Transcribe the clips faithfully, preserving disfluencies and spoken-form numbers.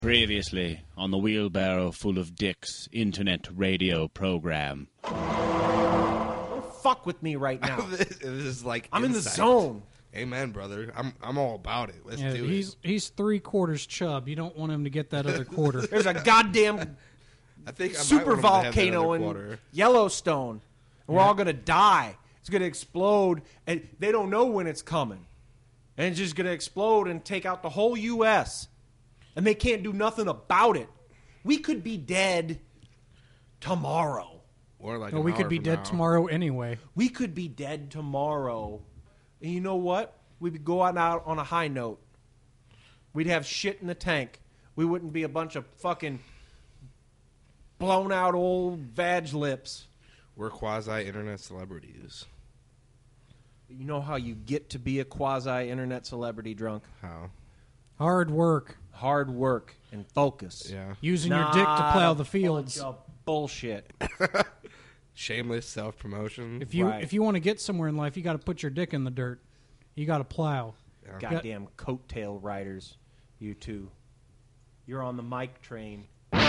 Previously on the Wheelbarrow Full of Dicks internet radio program. Don't fuck with me right now. This is like I'm in the insight. zone. Amen, brother. I'm I'm all about it. Let's Yeah, do he's it. he's three quarters chub. You don't want him to get that other quarter. There's a goddamn I think I might super want him to have that volcano other in quarter. Yellowstone. And we're all going to die. It's going to explode, and they don't know when it's coming. And it's just going to explode and take out the whole U S And they can't do nothing about it. We could be dead tomorrow. Or like Well, an we could hour be from dead now. tomorrow anyway. We could be dead tomorrow. And you know what? We'd go out on a high note. We'd have shit in the tank. We wouldn't be a bunch of fucking blown out old vag lips. We're quasi-internet celebrities. You know how you get to be a quasi-internet celebrity, drunk? How? Hard work. Hard work and focus. Yeah. Using your dick to plow Not the a fields. bunch of bullshit. Shameless self-promotion. If you Right. if you want to get somewhere in life, you got to put your dick in the dirt. You got to plow. Yeah. Goddamn coattail riders, you two. You're on the mic train.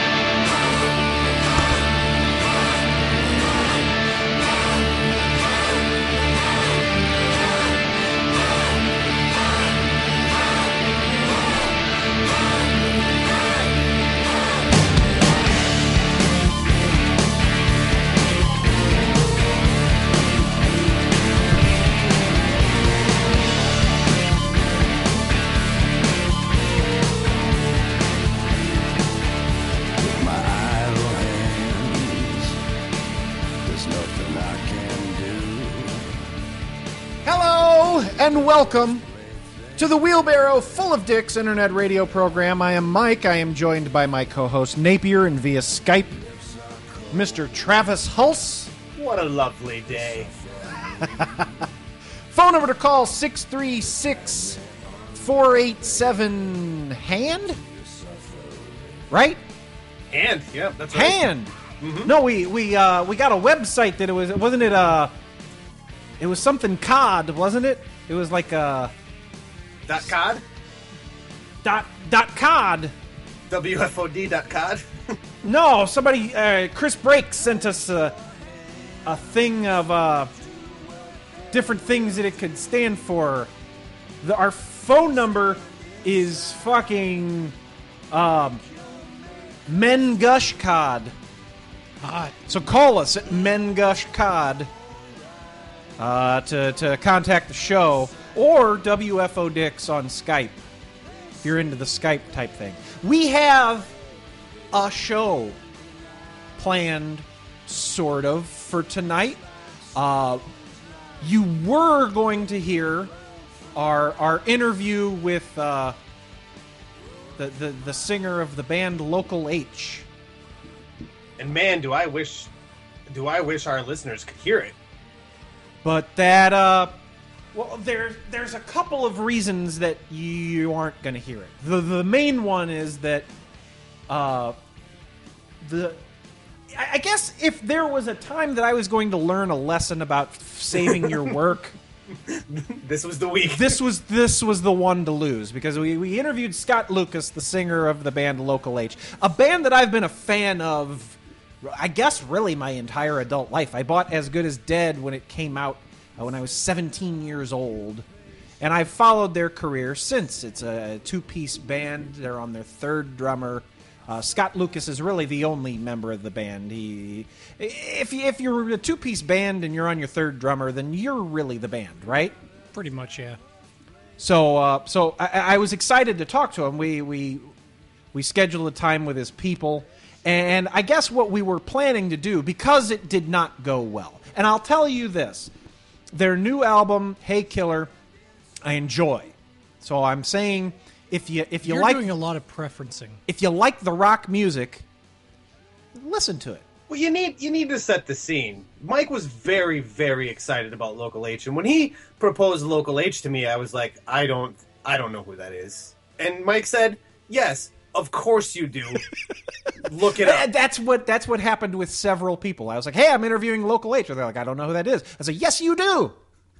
My idle hands, there's nothing I can do. Hello and welcome to the Wheelbarrow Full of Dicks internet radio program. I am Mike. I am joined by my co-host Napier and via Skype, Mister Travis Hulse. What a lovely day. Phone number to call six three six, four eight seven hand? Right? And, yeah, that's right. Hand. No, we we uh, we got a website that it was wasn't it uh it was something C O D, wasn't it? It was like uh Dot cod? dot dot C O D. W F O D dot cod? No, somebody, uh, Chris Brake sent us a, a thing of uh, different things that it could stand for. The, our phone number is fucking um, Men Gush Cod. Hot. So call us at Men Gush Cod uh, to, to contact the show, or W F O Dicks on Skype if you're into the Skype type thing. We have a show planned, sort of, for tonight. Uh, you were going to hear our our interview with uh, the, the the singer of the band Local H. And man, do I wish do I wish our listeners could hear it. But that, uh, well, there, there's a couple of reasons that you aren't going to hear it. The the main one is that, uh, the, I I guess if there was a time that I was going to learn a lesson about saving your work, This was the week. this was this was the one to lose, because we, we interviewed Scott Lucas, the singer of the band Local H, a band that I've been a fan of, I guess, really my entire adult life. I bought As Good as Dead when it came out uh, when I was seventeen years old, and I've followed their career since. It's a two-piece band. They're on their third drummer. Uh, Scott Lucas is really the only member of the band. He, if you, if you're a two-piece band and you're on your third drummer, then you're really the band, right? Pretty much, yeah. So, uh, so I, I was excited to talk to him. We we we scheduled a time with his people, and I guess what we were planning to do, because it did not go well. And I'll tell you this: their new album, Hey Killer, I enjoy. So I'm saying, if you if you You're like doing a lot of preferencing. if you like the rock music, listen to it. Well, you need you need to set the scene. Mike was very, very excited about Local H, and when he proposed Local H to me, I was like, I don't I don't know who that is. And Mike said, yes, of course you do. Look it Uh, up. That's what that's what happened with several people. I was like, "Hey, I'm interviewing Local H." And they're like, "I don't know who that is." I said, "Yes, you do."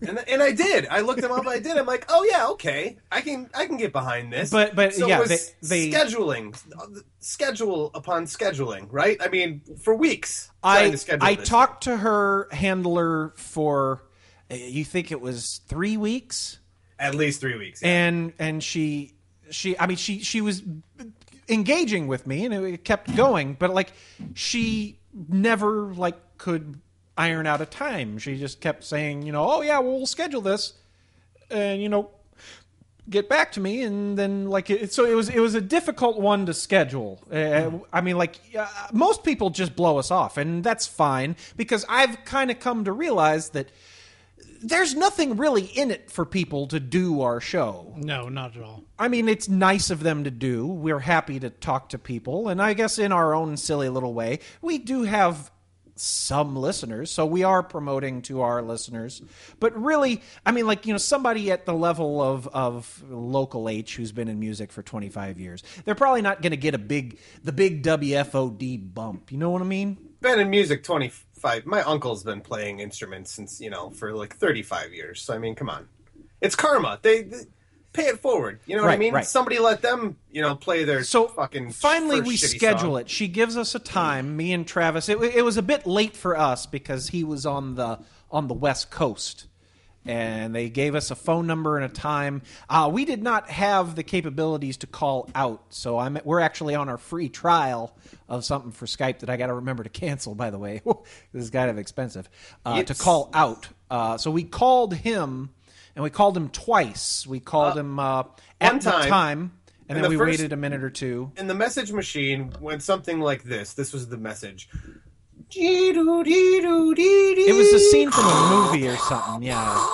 And and I did. I looked him up. I did. I'm like, oh yeah, okay. I can I can get behind this. But- but, so yeah, it was they- they- scheduling, schedule upon scheduling, right? I mean, for weeks. trying I to schedule I this. talked to her handler for, uh, you think it was three weeks, At least three weeks. Yeah. and and she she I mean she she was engaging with me, and it kept going, but like she never like could iron out a time. She just kept saying, you know, oh yeah, well, we'll schedule this, and you know, get back to me, and then like it, so it was it was a difficult one to schedule. Uh, I mean, like uh, most people just blow us off, and that's fine, because I've kind of come to realize that there's nothing really in it for people to do our show. No, not at all. I mean, it's nice of them to do. We're happy to talk to people, and I guess in our own silly little way, we do have some listeners, so we are promoting to our listeners. But really, I mean, like, you know, somebody at the level of of Local H who's been in music for twenty-five years, they're probably not going to get a big the big W F O D bump. You know what I mean? Been in music twenty-five. My uncle's been playing instruments since, you know, for like thirty-five years. So I mean, come on, it's karma. They, they pay it forward. You know what I Right, mean? right. Somebody let them, you know, play their So fucking. finally, first we shitty schedule song. it. She gives us a time. Me and Travis. It, it was a bit late for us because he was on the on the West Coast, and they gave us a phone number and a time. Uh, we did not have the capabilities to call out, so I'm we're actually on our free trial of something for Skype that I got to remember to cancel. By the way, this is kind of expensive uh, to It's- call out. Uh, so we called him, and we called him twice. We called Uh, him uh, at one the time. time, and, And then the we first- waited a minute or two. In the message machine went something like this. This was the message. It It was a scene from a movie or something, yeah.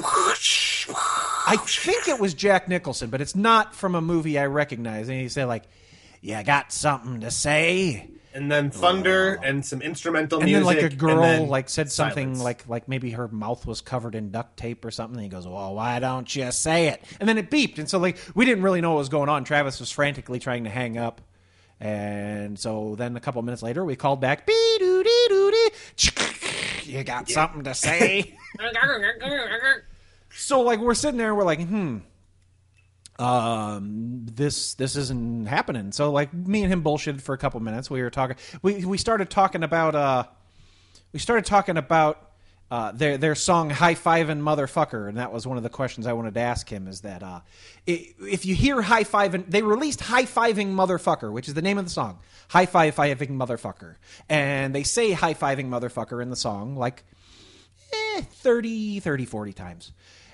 I think it was Jack Nicholson, but it's not from a movie I recognize. And he said, like, you got something to say? And then thunder and some instrumental And music. then, like, a and girl, then like, said something silence. like like maybe her mouth was covered in duct tape or something. And he goes, well, why don't you say it? And then it beeped. And so, like, we didn't really know what was going on. Travis was frantically trying to hang up. And so then a couple minutes later, we called back. Bee-doo-dee-doo-dee. You got something to say? So, like, we're sitting there, we're like, hmm, um, this this isn't happening. So, like, me and him bullshitted for a couple minutes. We were talking. We we started talking about. Uh, we started talking about uh, their their song "High Fivin' Motherfucker," and that was one of the questions I wanted to ask him. Is that uh, i- if you hear "High Fivin'," they released "High Fiving Motherfucker," which is the name of the song. "High Five Fiving Motherfucker," and they say "High Fiving Motherfucker" in the song like eh, thirty, thirty, forty times.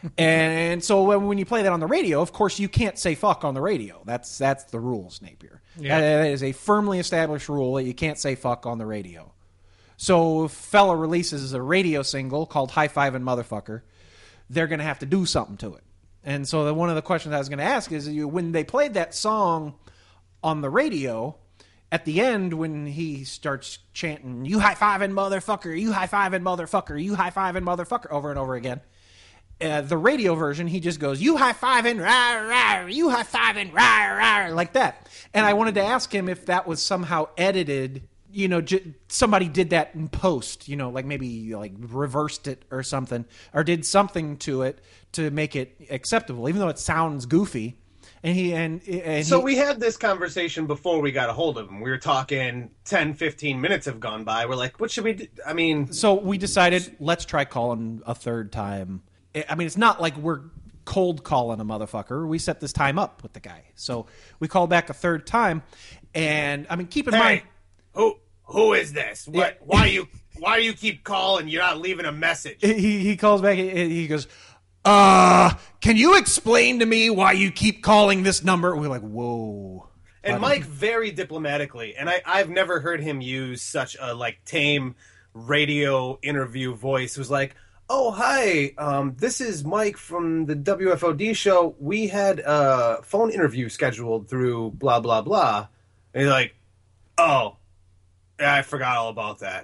And so when, when you play that on the radio, of course, you can't say fuck on the radio. That's that's the rules, Napier. Yeah. That, that is a firmly established rule that you can't say fuck on the radio. So if fella releases a radio single called High Five and Motherfucker, they're going to have to do something to it. And so the, one of the questions I was going to ask is, you, when they played that song on the radio, at the end when he starts chanting, you high-fiving motherfucker, you high-fiving motherfucker, you high-fiving motherfucker, over and over again, Uh, the radio version, he just goes, you high-fiving, rah, rah, you high-fiving, rah, rah, like that. And I wanted to ask him if that was somehow edited, you know, j- somebody did that in post, you know, like maybe like reversed it or something, or did something to it to make it acceptable, even though it sounds goofy. And he, and, and So he, we had this conversation before we got a hold of him. We were talking ten, fifteen minutes have gone by. We're like, what should we do? I mean, so we decided, let's try calling a third time. I mean, it's not like we're cold calling a motherfucker. We set this time up with the guy. So we call back a third time. And, I mean, keep in mind... hey, who who is this? What? Yeah. Why you why do you keep calling? You're not leaving a message. He, he calls back, and he goes, uh, can you explain to me why you keep calling this number? We're like, whoa. And Mike very diplomatically, and I, I've never heard him use such a like tame radio interview voice, was like, oh, hi, um, this is Mike from the W F O D show. We had a phone interview scheduled through blah, blah, blah. And he's like, oh, yeah, I forgot all about that.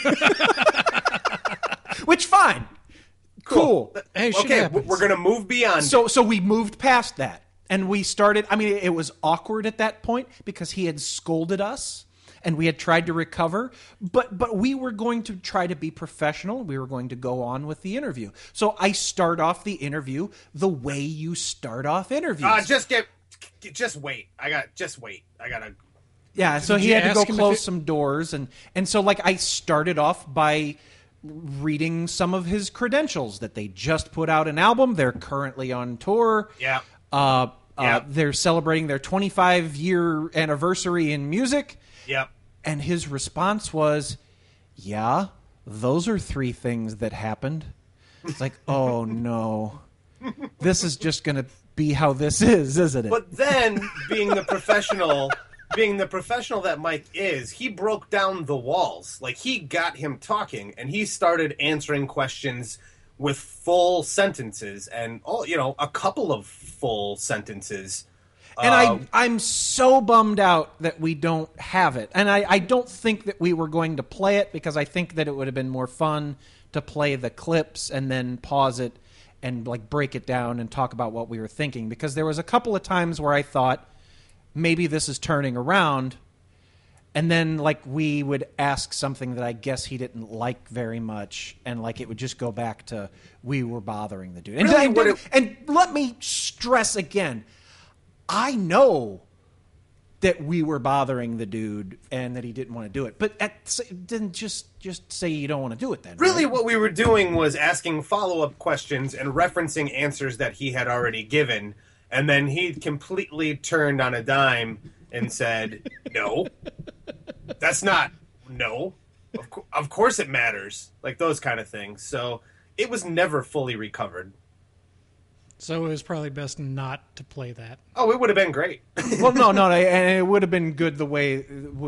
Which, fine. Cool. Hey, shit Okay, happens. we're going to move beyond. So so we moved past that, and we started. I mean, it was awkward at that point because he had scolded us, and we had tried to recover, but but we were going to try to be professional. We were going to go on with the interview. So I start off the interview the way you start off interviews. Uh, just get, just wait. I got, just wait. I gotta. Yeah, so Did he you had to ask go him if close it- some doors, and and so like I started off by reading some of his credentials that they just put out an album. They're currently on tour. Yeah. Uh, Yeah. uh, they're celebrating their twenty-five year anniversary in music. Yep. And his response was, yeah, those are three things that happened. It's like, oh no, this is just going to be how this is, isn't it? But then, being the professional, being the professional that Mike is, he broke down the walls. Like, he got him talking, and he started answering questions with full sentences, and oh, you know, a couple of full sentences. And Uh, I, I'm so bummed out that we don't have it. And I, I don't think that we were going to play it because I think that it would have been more fun to play the clips and then pause it and like break it down and talk about what we were thinking. Because there was a couple of times where I thought maybe this is turning around, and then like we would ask something that I guess he didn't like very much, and like it would just go back to we were bothering the dude. And, Really, and, what it- and let me stress again, I know that we were bothering the dude and that he didn't want to do it, but at, then just just say you don't want to do it then. Really, right? what we were doing was asking follow-up questions and referencing answers that he had already given, and then he completely turned on a dime and said, no, that's not, no, of, co- of course it matters, like those kind of things. So it was never fully recovered. So it was probably best not to play that. Oh, it would have been great. Well, no, no, and it would have been good the way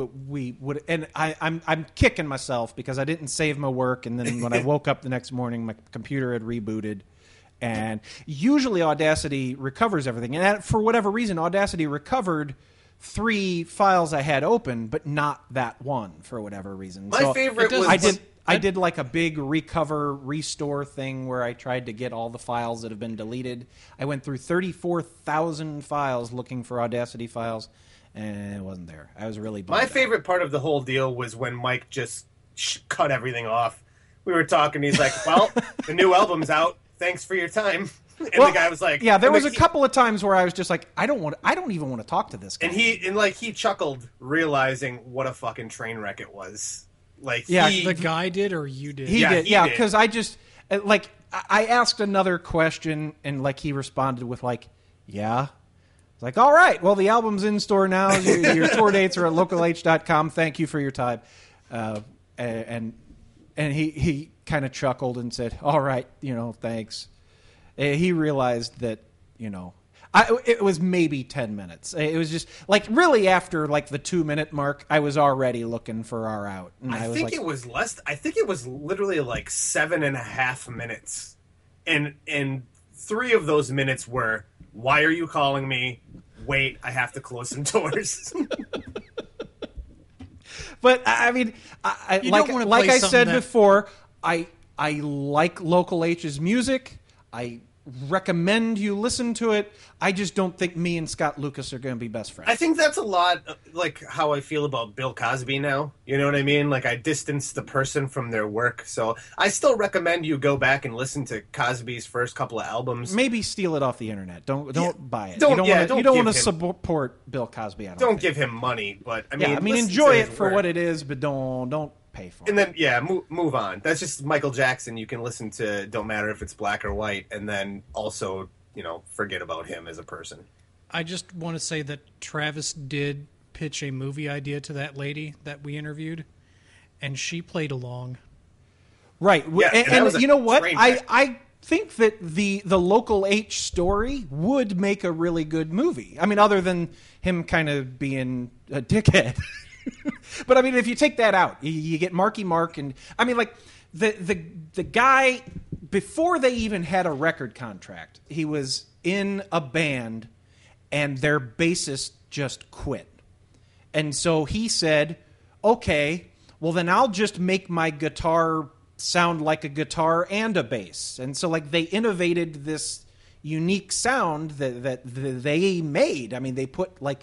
we would. And I, I'm I'm kicking myself because I didn't save my work, and then when I woke up the next morning, my computer had rebooted. And usually Audacity recovers everything, and that, for whatever reason, Audacity recovered three files I had open, but not that one for whatever reason. My So favorite does- was I did. I did like a big recover, restore thing where I tried to get all the files that have been deleted. I went through thirty-four thousand files looking for Audacity files, and it wasn't there. I was really bummed My out. favorite part of the whole deal was when Mike just sh- cut everything off. We were talking, he's like, well, the new album's out. Thanks for your time. And Well, the guy was like... yeah, there and was the- a couple of times where I was just like, I don't want, I don't even want to talk to this guy. And he, and like, he chuckled, realizing what a fucking train wreck it was. Like, Yeah, he... The guy did, or you did? He Yeah, did, he yeah, did. because I just uh, like I I asked another question and like he responded with like, yeah. It's like, all right, well the album's in store now. Your, your tour dates are at local h dot com. Thank you for your time. Uh, and and he he kind of chuckled and said, all right, you know, thanks. Uh, he realized that you know. I, it was maybe ten minutes. It was just like really after like the two minute mark, I was already looking for our out. And I was think like, it was less... I think it was literally like seven and a half minutes. And, and three of those minutes were, why are you calling me? Wait, I have to close some doors. But I I mean, I, I, You like don't wanna like play I something said that- before, I I like Local H's music. I recommend you listen to it. I just don't think me and Scott Lucas are going to be best friends. I think that's a lot uh, like how I feel about Bill Cosby now. You know what I mean? Like I distance the person from their work. So I still recommend you go back and listen to Cosby's first couple of albums. Maybe steal it off the internet. Don't don't Yeah, buy it. don't- you don't yeah, want to. don't You don't give want to him- support Bill Cosby. I don't. Don't think. give him money, but I mean, Yeah, I mean, listen enjoy to it his for work. what it is, but don't don't pay for And it. then yeah, move, move on. That's just Michael Jackson. You can listen to "Don't Matter If It's Black or White," and then also you know forget about him as a person. I just want to say that Travis did pitch a movie idea to that lady that we interviewed, and she played along. Right. Yeah, and and that was and a you know what? train I, wreck. I think that the, the Local H story would make a really good movie. I mean, other than him kind of being a dickhead. But, I mean, if you take that out, you, you get Marky Mark. And, I mean, like, the, the, the guy, before they even had a record contract, he was in a band, and their bassist just quit. And so he said, okay, well, then I'll just make my guitar sound like a guitar and a bass. And so, like, they innovated this unique sound that, that, that they made. I mean, they put, like,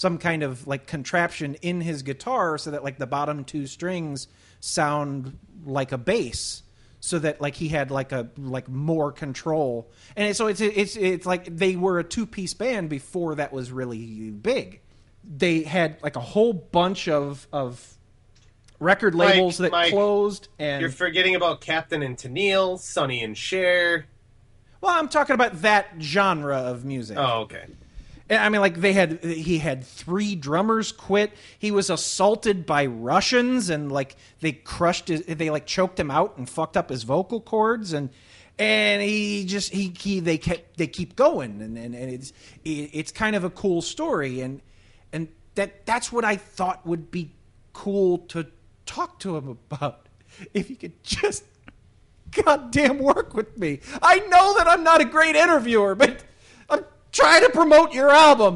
some kind of like contraption in his guitar so that like the bottom two strings sound like a bass, so that like he had like a like more control. And so it's it's it's like they were a two-piece band before that was really big. They had like a whole bunch of of record labels Mike, that Mike, closed, and You're forgetting about Captain and Tennille, Sonny and Cher. well, I'm talking about that genre of music. Oh, okay. I mean, like they had, he had three drummers quit. He was assaulted by Russians, and like they crushed his, they like choked him out and fucked up his vocal cords, and and he just he, he they kept they keep going, and and, and it's it's kind of a cool story, and and that that's what I thought would be cool to talk to him about, if he could just goddamn work with me. I know that I'm not a great interviewer, but I'm trying to promote your album.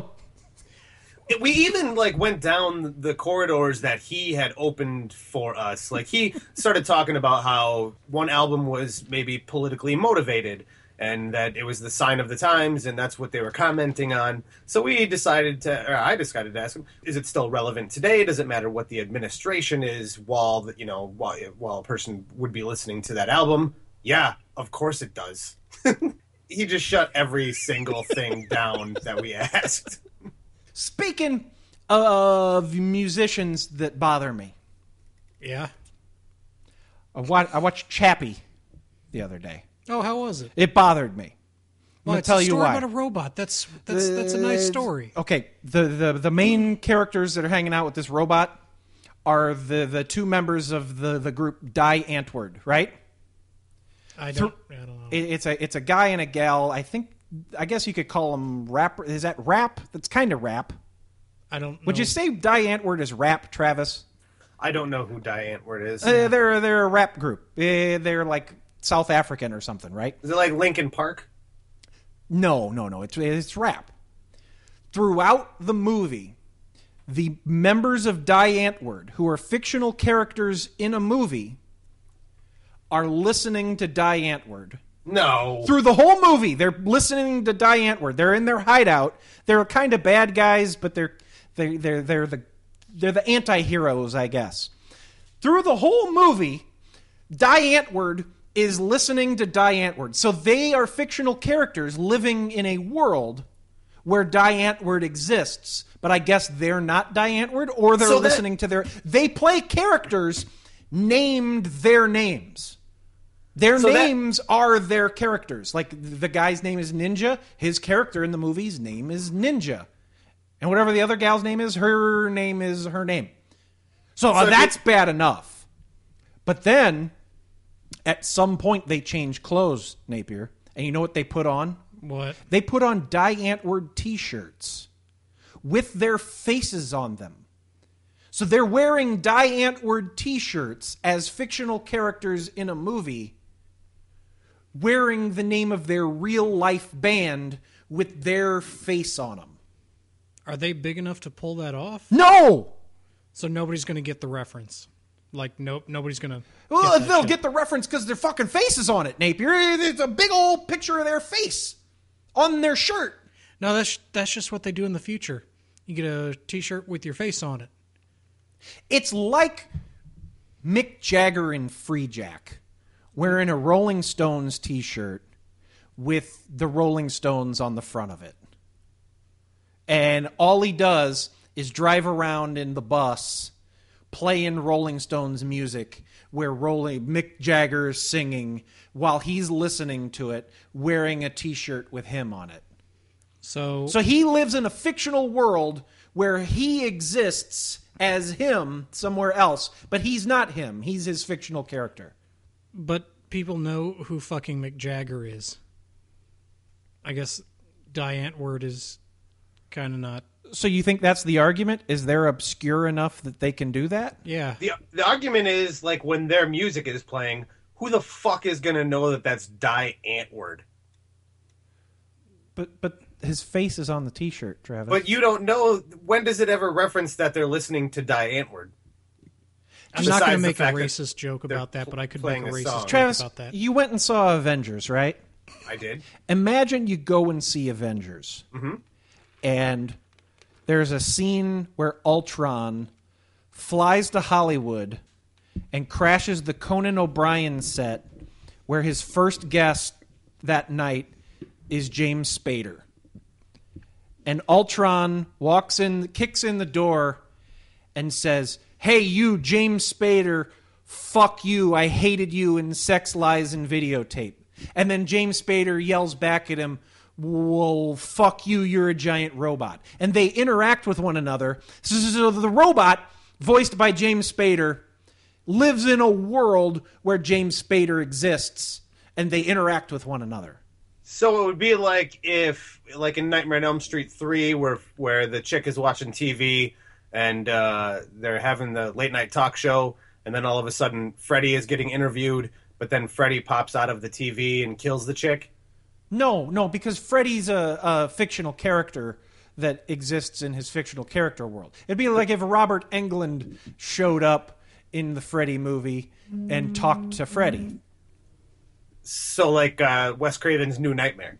We even like went down the corridors that he had opened for us. Like he started talking about how one album was maybe politically motivated and that it was the sign of the times, and that's what they were commenting on. So we decided to, or I decided to ask him, is it still relevant today? Does it matter what the administration is while, the, you know, while, while a person would be listening to that album? Yeah, of course it does. He just shut every single thing down that we asked. Speaking of musicians that bother me, Yeah. I wa- I watched Chappie the other day. Oh, how was it? It bothered me. I'm Well, going it's to tell a you story why. about a robot. That's that's that's a nice Uh, story. Okay, the, the the main characters that are hanging out with this robot are the, the two members of the, the group Die Antwoord, right? I don't. I don't know. It, it's a it's a guy and a gal. I think I guess you could call them rap. Is that rap? That's kind of rap. I don't. Would know. you say Die Antwoord is rap, Travis? I don't know who Die Antwoord is. Uh, they're they're a rap group. Uh, they're like South African or something, right? Is it like Linkin Park? No, no, no. It's it's rap. Throughout the movie, the members of Die Antwoord, who are fictional characters in a movie, are listening to Die Antwoord. No. Through the whole movie, they're listening to Die Antwoord. They're in their hideout. They're kind of bad guys, but they're they they're they're the they're the anti-heroes, I guess. Through the whole movie, Die Antwoord is listening to Die Antwoord. So they are fictional characters living in a world where Die Antwoord exists, but I guess they're not Die Antwoord, or they're So that- listening to their... They play characters named their names. Their So that- names are their characters. Like, the guy's name is Ninja. His character in the movie's name is Ninja. And whatever the other gal's name is, her name is her name. So, uh, So that's you- bad enough. But then, at some point, they change clothes, Napier. And you know what they put on? What? They put on Die Antwoord t-shirts with their faces on them. So they're wearing Die Antwoord t-shirts as fictional characters in a movie, wearing the name of their real-life band with their face on them. Are they big enough to pull that off? No! So nobody's going to get the reference. Like, nope, nobody's going to. Well, they'll get the reference because their fucking faces on it, Napier. It's a big old picture of their face on their shirt. No, that's that's just what they do in the future. You get a T-shirt with your face on it. It's like Mick Jagger in Free Jack wearing a Rolling Stones t-shirt with the Rolling Stones on the front of it. And all he does is drive around in the bus playing Rolling Stones music where Rolling Mick Jagger is singing while he's listening to it, wearing a t-shirt with him on it. So, So he lives in a fictional world where he exists as him somewhere else, but he's not him. He's his fictional character. but people know who fucking Mick Jagger is. I guess Die Antwoord is kind of not. So you think that's the argument? Is they're obscure enough that they can do that? Yeah. The the argument is, like, when their music is playing, who the fuck is going to know that that's Die Antwoord? But but his face is on the t-shirt, Travis. But you don't know, when does it ever reference that they're listening to Die Antwoord? I'm not going to Besides the make a fact that racist joke they're about that, but I could playing make a a racist song. joke Travis, about that. you went and saw Avengers, right? I did. Imagine you go and see Avengers, Mm-hmm. and there's a scene where Ultron flies to Hollywood and crashes the Conan O'Brien set where his first guest that night is James Spader. And Ultron walks in, kicks in the door and says, "Hey, you, James Spader, fuck you. I hated you in Sex, Lies, and Videotape." And then James Spader yells back at him, "Well, fuck you, you're a giant robot." And they interact with one another. So the robot, voiced by James Spader, lives in a world where James Spader exists, and they interact with one another. So it would be like if, like in Nightmare on Elm Street three, where where the chick is watching T V and uh, they're having the late night talk show, and then all of a sudden Freddy is getting interviewed, but then Freddy pops out of the T V and kills the chick. No, no, because Freddy's a, a fictional character that exists in his fictional character world. It'd be like if Robert Englund showed up in the Freddy movie and talked to Freddy. So like uh, Wes Craven's New Nightmare.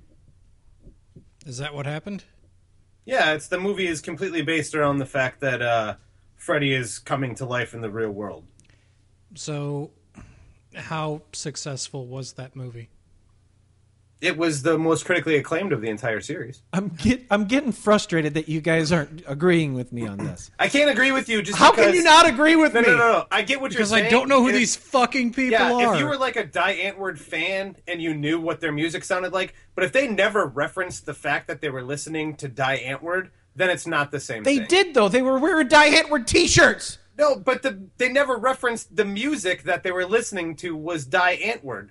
Is that what happened? Yeah, it's the movie is completely based around the fact that uh, Freddy is coming to life in the real world. So, how successful was that movie? It was the most critically acclaimed of the entire series. I'm get I'm getting frustrated that you guys aren't agreeing with me on this. I can't agree with you just How because... can you not agree with no, me? No, no, no. I get what Because you're saying. I don't know who If- these fucking people yeah, are. if you were like a Die Antwoord fan and you knew what their music sounded like, but if they never referenced the fact that they were listening to Die Antwoord, then it's not the same They thing. did, though. They were wearing Die Antwoord t-shirts. No, but the, they never referenced the music that they were listening to was Die Antwoord.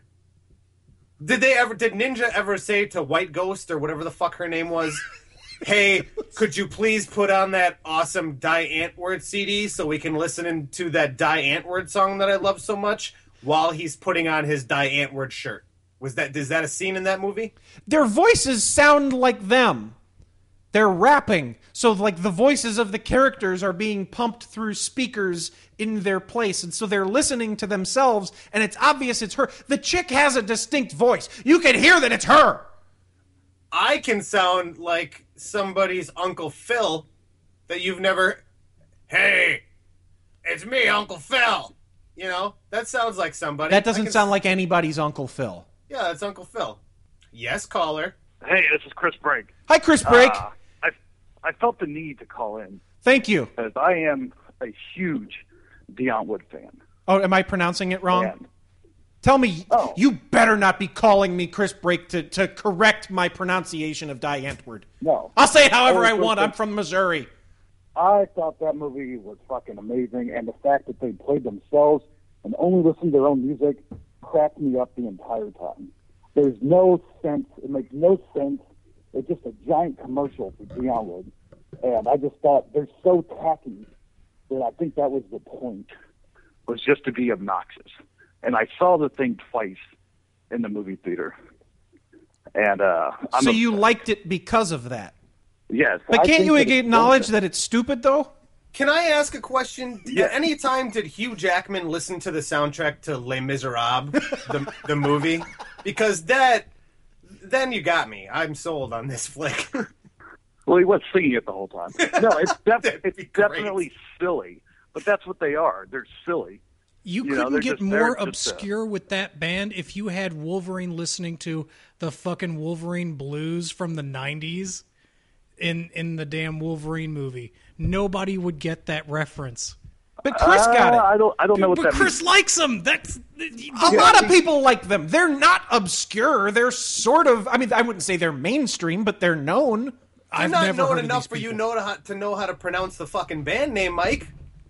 Did they ever? Did Ninja ever say to White Ghost or whatever the fuck her name was, "Hey, could you please put on that awesome Die Antwoord C D so we can listen to that Die Antwoord song that I love so much while he's putting on his Die Antwoord shirt"? Was that? Is that a scene in that movie? Their voices sound like them. They're rapping. So, like, the voices of the characters are being pumped through speakers in their place. And so they're listening to themselves, and it's obvious it's her. The chick has a distinct voice. You can hear that it's her. I can sound like somebody's Uncle Phil that you've never... Hey, it's me, Uncle Phil. You know, that sounds like somebody. That I doesn't can- sound like anybody's Uncle Phil. Yeah, that's Uncle Phil. Yes, caller. Hey, this is Chris Brake. Hi, Chris Brake. Uh, I, I felt the need to call in Thank you. because I am a huge Dion Wood fan. Oh, am I pronouncing it wrong? And Tell me, Oh. you better not be calling me Chris Brake to, to correct my pronunciation of Die Antwoord. no, I'll say it however Oh, I want. okay. I'm from Missouri. I thought that movie was fucking amazing, and the fact that they played themselves and only listened to their own music cracked me up the entire time. There's no sense. It makes no sense. It's just a giant commercial for Dion Wood, and I just thought they're so tacky that I think that was the point, was just to be obnoxious. And I saw the thing twice in the movie theater, and uh, I'm So a- you liked it because of that. yes. But I can't think you that it's acknowledge bullshit. that it's stupid, though? Can I ask a question? Yeah. At any time did Hugh Jackman listen to the soundtrack to Les Miserables, the, the movie? Because that, then you got me. I'm sold on this flick. Well, he was singing it the whole time. No, it's, def- That'd it's be great. definitely silly, but that's what they are. They're silly. You You know, couldn't they're get just- more they're just, uh, obscure with that band if you had Wolverine listening to the fucking Wolverine blues from the nineties in in the damn Wolverine movie. Nobody would get that reference. But Chris got Uh, it. I don't. I don't know what But that Chris means. likes them. That's A lot of people like them. They're not obscure. They're sort of, I mean, I wouldn't say they're mainstream, but they're known. I've I'm not never known heard of enough these for you people. know to, how, to know how to pronounce the fucking band name, Mike.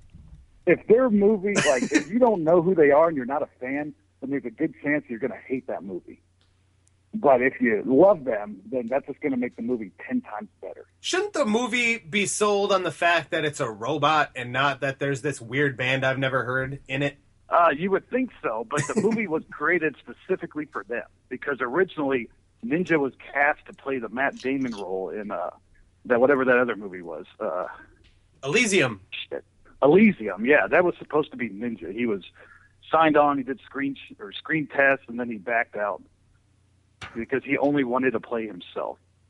If their movie, like, if you don't know who they are and you're not a fan, then there's a good chance you're going to hate that movie. But if you love them, then that's just going to make the movie ten times better. Shouldn't the movie be sold on the fact that it's a robot and not that there's this weird band I've never heard in it? Uh, you would think so, but the movie was created specifically for them because originally Ninja was cast to play the Matt Damon role in uh, that whatever that other movie was. Uh, Elysium. shit. Elysium, yeah, that was supposed to be Ninja. He was signed on, he did screen sh- or screen tests, and then he backed out because he only wanted to play himself.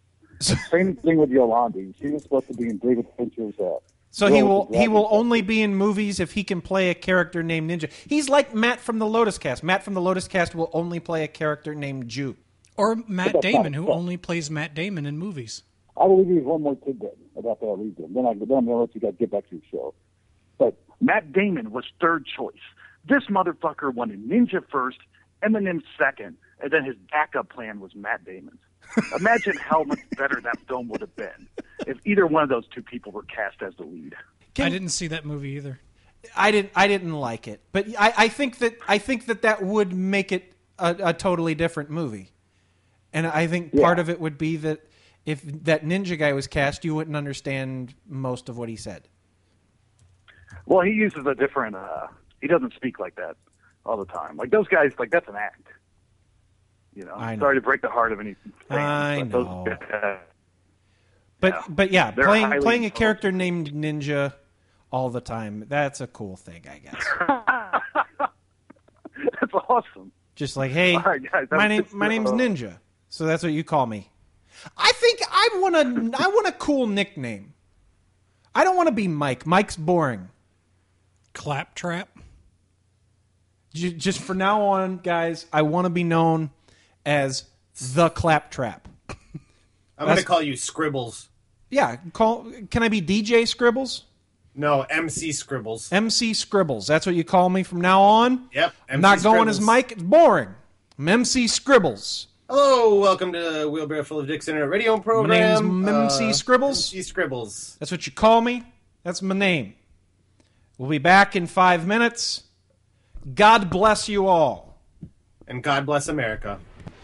Same thing with Yolandi. She was supposed to be in David Fincher's. Uh, So he Girl will with the he will Dragon only be in movies if he can play a character named Ninja. He's like Matt from the Lotus Cast. Matt from the Lotus Cast will only play a character named Jew. Or Matt that's Damon, not- who only plays Matt Damon in movies. I will leave you with one more tidbit about that reason. Then, I, then I'm going to let you guys get back to your show. But Matt Damon was third choice. This motherfucker wanted Ninja first, Eminem second, and then his backup plan was Matt Damon's. Imagine how much better that film would have been if either one of those two people were cast as the lead. I didn't see that movie either. I didn't I didn't like it, but I, I think that I think that that would make it a, a totally different movie. And I think part Yeah. of it would be that if that Ninja guy was cast, you wouldn't understand most of what he said. Well, he uses a different. Uh, he doesn't speak like that all the time. Like those guys, like that's an act. You know, I know. sorry to break the heart of any fan, I but those know. guys- But Yeah. but yeah, They're playing highly playing a intelligent. character named Ninja all the time, that's a cool thing, I guess. that's awesome. Just like, hey, All right, guys, my have a name good my name's show. Ninja, so that's what you call me. I think I want a I want a cool nickname. I don't want to be Mike. Mike's boring. Claptrap. J- Just for now on, guys, I want to be known as the Claptrap. I'm going That's- to call you Scribbles. Yeah, call. Can I be D J Scribbles? No, M C Scribbles. M C Scribbles. That's what you call me from now on. Yep. I'm not M C going as Scribbles. Mike. It's boring. I'm M C Scribbles. Hello, welcome to Wheelbarrow Full of Dicks Internet Radio Program. My name's M C Scribbles. M C Scribbles. That's what you call me. That's my name. We'll be back in five minutes. God bless you all. And God bless America.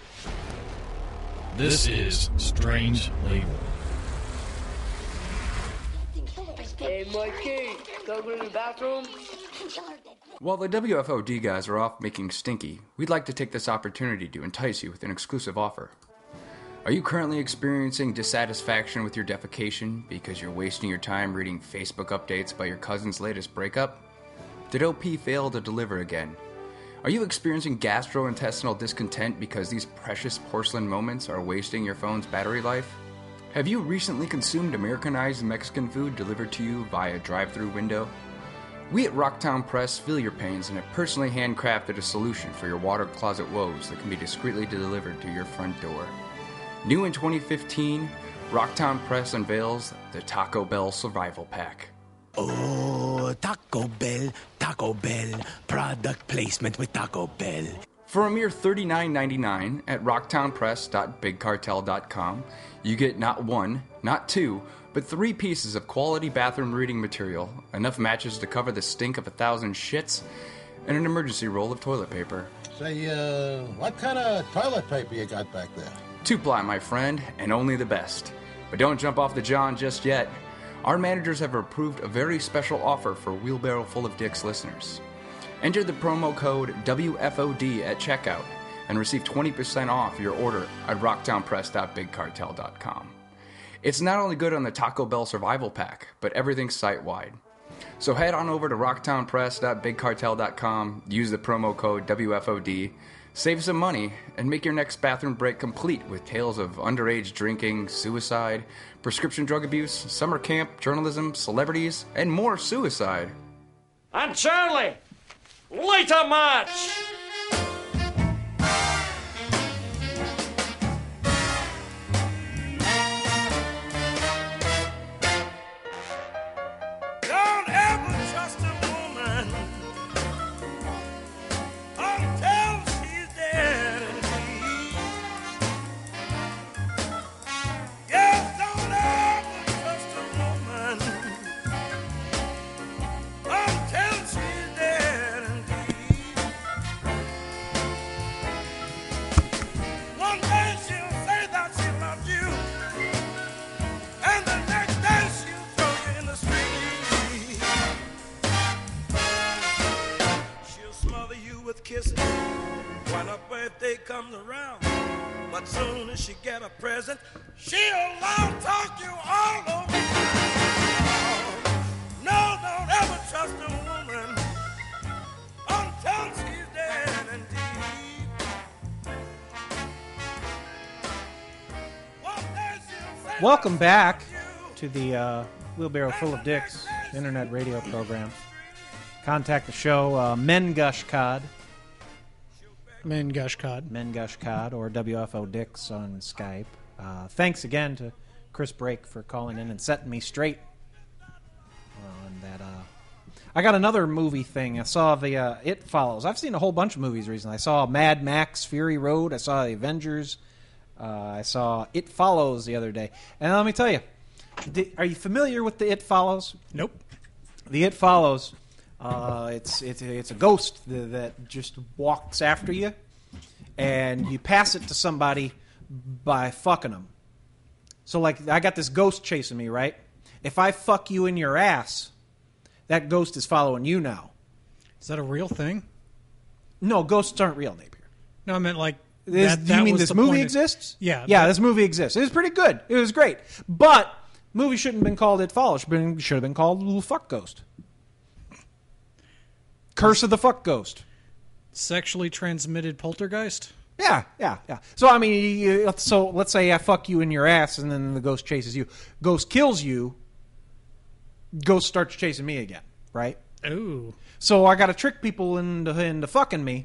This is Strange Label. Hey, Mikey, go to the bathroom. While the W F O D guys are off making stinky, we'd like to take this opportunity to entice you with an exclusive offer. Are you currently experiencing dissatisfaction with your defecation because you're wasting your time reading Facebook updates about your cousin's latest breakup? Did O P fail to deliver again? Are you experiencing gastrointestinal discontent because these precious porcelain moments are wasting your phone's battery life? Have you recently consumed Americanized Mexican food delivered to you via drive-thru window? We at Rocktown Press feel your pains and have personally handcrafted a solution for your water closet woes that can be discreetly delivered to your front door. New in twenty fifteen, Rocktown Press unveils the Taco Bell Survival Pack. Oh, Taco Bell, Taco Bell, product placement with Taco Bell. For a mere thirty-nine ninety-nine at rocktown press dot big cartel dot com, you get not one, not two, but three pieces of quality bathroom reading material, enough matches to cover the stink of a thousand shits, and an emergency roll of toilet paper. Say, uh, what kind of toilet paper you got back there? Two-ply, my friend, and only the best. But don't jump off the John just yet. Our managers have approved a very special offer for Wheelbarrow Full of Dicks listeners. Enter the promo code W F O D at checkout and receive twenty percent off your order at rocktown press dot big cartel dot com. It's not only good on the Taco Bell Survival Pack, but everything's site-wide. So head on over to rocktown press dot big cartel dot com, use the promo code W F O D, save some money, and make your next bathroom break complete with tales of underage drinking, suicide, prescription drug abuse, summer camp, journalism, celebrities, and more suicide. And Charlie, light a match! Don't ever trust a woman until she's dead indeed. Yes, don't ever trust a woman until she's dead indeed. One day she'll say that she loves you, and the next day she'll throw you in the street. She'll smother you with kisses when her birthday comes around. But soon as she get a present, she'll loud talk you all over town. No, don't ever trust a woman until she's dead indeed. One day she'll say Welcome back to the uh, Wheelbarrow Full of Dicks internet radio program. Contact the show, uh, Men Gush Cod. Men Gush Cod. Men Gush Cod or W F O Dicks on Skype. Uh, thanks again to Chris Brake for calling in and setting me straight on that. Uh, I got another movie thing. I saw the uh, It Follows. I've seen a whole bunch of movies recently. I saw Mad Max Fury Road. I saw The Avengers. Uh, I saw It Follows the other day. And let me tell you, did, are you familiar with the It Follows? Nope. The It Follows, uh, it's, it's, it's a ghost that, that just walks after you, and you pass it to somebody by fucking them. So, like, I got this ghost chasing me, right? If I fuck you in your ass, that ghost is following you now. Is that a real thing? No, ghosts aren't real, Napier. No, I meant like... Is, that, do you that mean was this the movie point of- exists? Yeah. Yeah, that- this movie exists. It was pretty good. It was great. But movie shouldn't have been called It Follows. Should have been, should have been called Little Fuck Ghost. Curse of the Fuck Ghost. Sexually transmitted poltergeist? Yeah, yeah, yeah. So, I mean, you, so let's say I fuck you in your ass and then the ghost chases you. Ghost kills you. Ghost starts chasing me again, right? Ooh. So I got to trick people into, into fucking me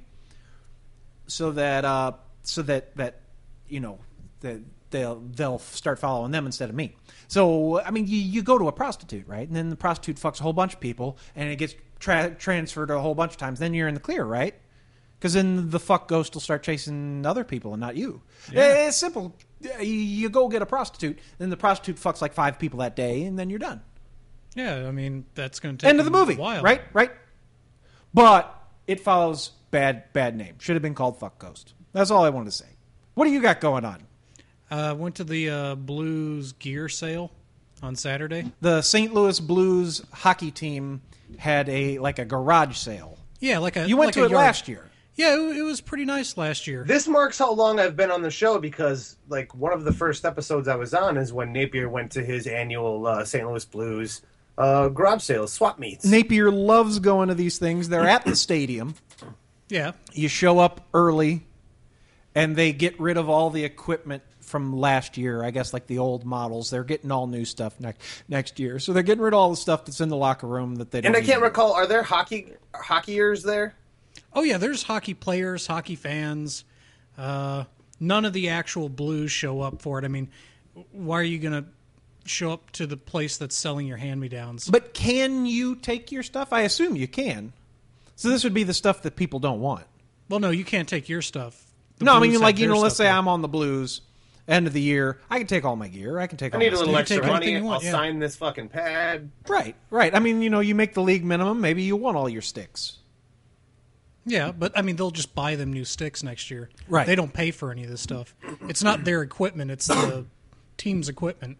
so that, uh, so that, that you know, that they'll, they'll start following them instead of me. So, I mean, you, you go to a prostitute, right? And then the prostitute fucks a whole bunch of people and it gets tra- transferred a whole bunch of times. Then you're in the clear, right? Because then the fuck ghost will start chasing other people and not you. Yeah. It's simple. You go get a prostitute, then the prostitute fucks like five people that day, and then you're done. Yeah, I mean, that's going to take End of the movie, a while. right? Right? But It Follows, bad, bad name. Should have been called Fuck Ghost. That's all I wanted to say. What do you got going on? I uh, went to the uh, Blues gear sale on Saturday. The Saint Louis Blues hockey team had a like a garage sale. Yeah, like a You went like to a it yard- last year. Yeah, it, it was pretty nice last year. This marks how long I've been on the show because, like, one of the first episodes I was on is when Napier went to his annual uh, Saint Louis Blues uh, garage sales, swap meets. Napier loves going to these things. They're at the stadium. Yeah. You show up early, and they get rid of all the equipment from last year. I guess like the old models. They're getting all new stuff next next year. So they're getting rid of all the stuff that's in the locker room that they don't And I need can't anymore. recall, are there hockey hockeyers there? Oh, yeah, there's hockey players, hockey fans. Uh, none of the actual Blues show up for it. I mean, why are you going to show up to the place that's selling your hand-me-downs? But can you take your stuff? I assume you can. So this would be the stuff that people don't want. Well, no, you can't take your stuff. The no, I Blues mean, have like, you their know, let's stuff say there. I'm on the Blues, end of the year. I can take all my gear. I can take I all need my a little stuff. extra take money. anything you want, I'll yeah. sign this fucking pad. Right, right. I mean, you know, you make the league minimum. Maybe you want all your sticks. Yeah, but I mean, they'll just buy them new sticks next year. Right. They don't pay for any of this stuff. It's not their equipment; it's the team's equipment.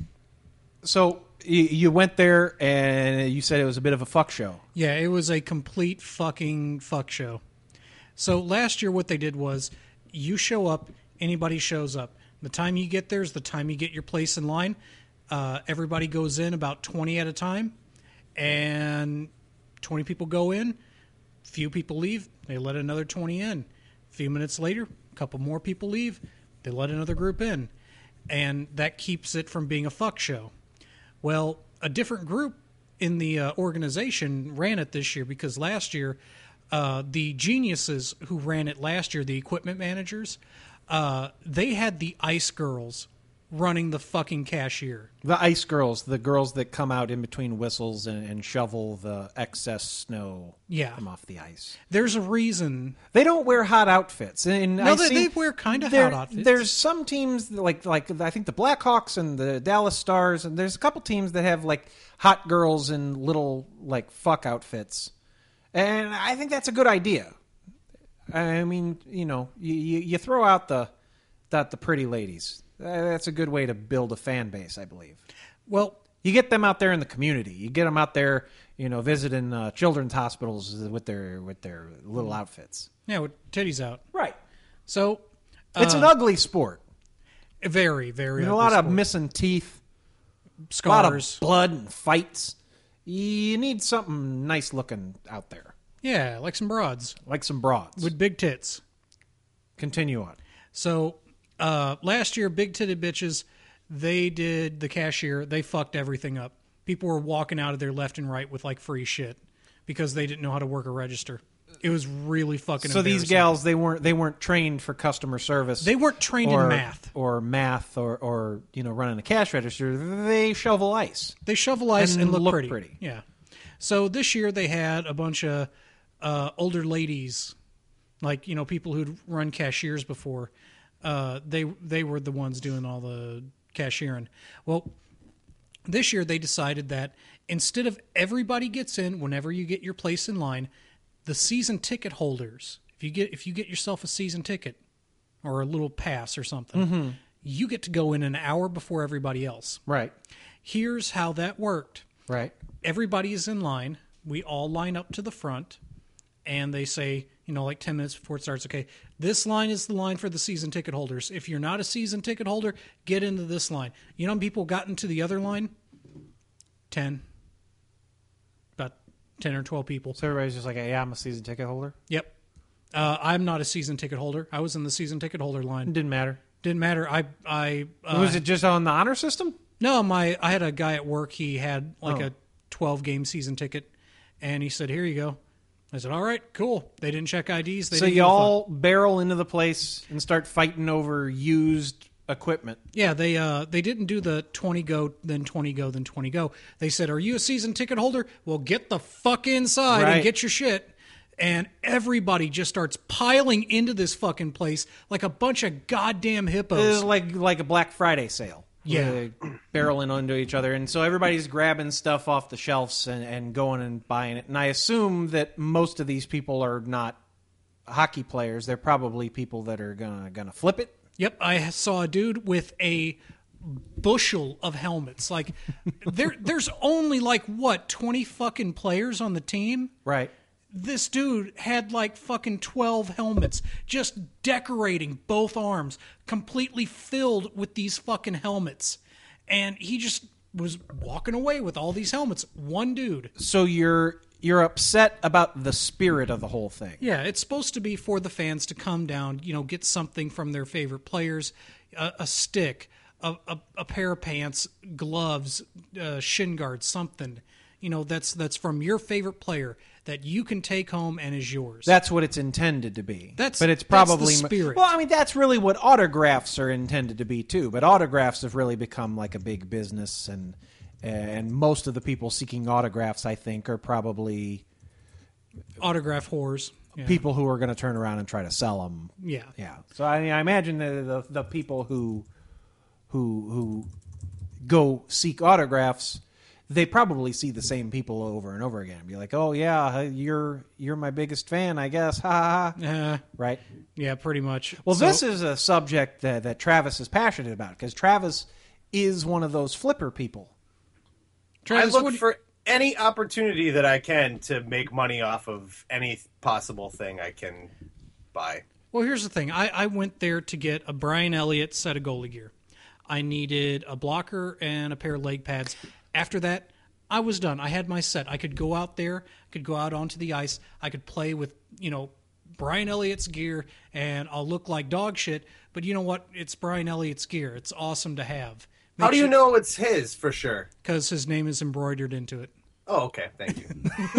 So you, you went there and you said it was a bit of a fuck show. Yeah, it was a complete fucking fuck show. So last year, what they did was, you show up, anybody shows up. The time you get there is the time you get your place in line. Uh, everybody goes in about twenty at a time, and twenty people go in. Few people leave. They let another twenty in. A few minutes later, a couple more people leave. They let another group in. And that keeps it from being a fuck show. Well, a different group in the uh, organization ran it this year because last year, uh, the geniuses who ran it last year, the equipment managers, uh, they had the ice girls running the fucking cashier. The ice girls, the girls that come out in between whistles and, and shovel the excess snow Yeah. from off the ice. There's a reason. They don't wear hot outfits. And No, I they- see- they wear kinda there- hot outfits. There's some teams like like I think the Blackhawks and the Dallas Stars, and there's a couple teams that have like hot girls in little like fuck outfits, and I think that's a good idea. I mean, you know, you you, you throw out the that the pretty ladies. Uh, That's a good way to build a fan base, I believe. Well, you get them out there in the community. You get them out there, you know, visiting uh, children's hospitals with their with their little outfits. Yeah, with titties out. Right. So It's uh, an ugly sport. Very, very. There's a ugly lot of sport. missing teeth, Scars. a lot of blood and fights. You need something nice looking out there, Yeah, like some broads like some broads. with big tits. Continue on. So uh, last year, big titted bitches, they did the cashier. They fucked everything up. People were walking out of there left and right with like free shit because they didn't know how to work a register. It was really fucking. So these gals, they weren't they weren't trained for customer service. They weren't trained or, in math or math or or you know running a cash register. They shovel ice. They shovel ice and, and look, look pretty. pretty. Yeah. So this year they had a bunch of uh, older ladies, like you know people who'd run cashiers before. Uh, they they were the ones doing all the cashiering. Well, this year they decided that instead of everybody gets in whenever you get your place in line, the season ticket holders, if you get if you get yourself a season ticket or a little pass or something, mm-hmm. you get to go in an hour before everybody else. Right. Here's how that worked. Right. Everybody is in line. We all line up to the front, and they say, you know, like ten minutes before it starts, okay, this line is the line for the season ticket holders. If you're not a season ticket holder, get into this line. You know how many people got into the other line? Ten. About ten or twelve people. So everybody's just like, yeah, I'm a season ticket holder? Yep. Uh, I'm not a season ticket holder. I was in the season ticket holder line. It didn't matter. Didn't matter. I, I uh, Was it just on the honor system? No, my I had a guy at work. He had like Oh. a twelve game season ticket, and he said, "Here you go." I said, "All right, cool." They didn't check I Ds. They So didn't you give a all fuck. barrel into the place and start fighting over used equipment. Yeah, they uh they didn't do the twenty go, then twenty go, then twenty go. They said, "Are you a season ticket holder? Well, get the fuck inside Right. and get your shit." And everybody just starts piling into this fucking place like a bunch of goddamn hippos. This is like like a Black Friday sale. Yeah. Where they barreling onto each other. And so everybody's grabbing stuff off the shelves and, and going and buying it. And I assume that most of these people are not hockey players. They're probably people that are gonna gonna flip it. Yep, I saw a dude with a bushel of helmets. Like there there's only like what, twenty fucking players on the team? Right. This dude had like fucking twelve helmets, just decorating both arms, completely filled with these fucking helmets. And he just was walking away with all these helmets. One dude. So you're you're upset about the spirit of the whole thing. Yeah, it's supposed to be for the fans to come down, you know, get something from their favorite players, a, a stick, a, a, a pair of pants, gloves, uh, shin guards, something, you know, that's that's from your favorite player that you can take home and is yours. That's what it's intended to be. That's but it's that's the probably spirit. Well, I mean, that's really what autographs are intended to be too. But autographs have really become like a big business, and and most of the people seeking autographs, I think, are probably Autograph whores. Yeah. people who are going to turn around and try to sell them. Yeah. Yeah. So I mean, I imagine the, the the people who who who go seek autographs, they probably see the same people over and over again. Be like, oh yeah, you're you're my biggest fan, I guess. Ha ha ha. Uh, right. Yeah, pretty much. Well, So- this is a subject that, that Travis is passionate about because Travis is one of those flipper people. Travis, I look what- for any opportunity that I can to make money off of any possible thing I can buy. Well, here's the thing. I, I went there to get a Brian Elliott set of goalie gear. I needed a blocker and a pair of leg pads. After that, I was done. I had my set. I could go out there, could go out onto the ice. I could play with, you know, Brian Elliott's gear, and I'll look like dog shit. But you know what? It's Brian Elliott's gear. It's awesome to have. How do you know it's his for sure? Because his name is embroidered into it. Oh, okay. Thank you.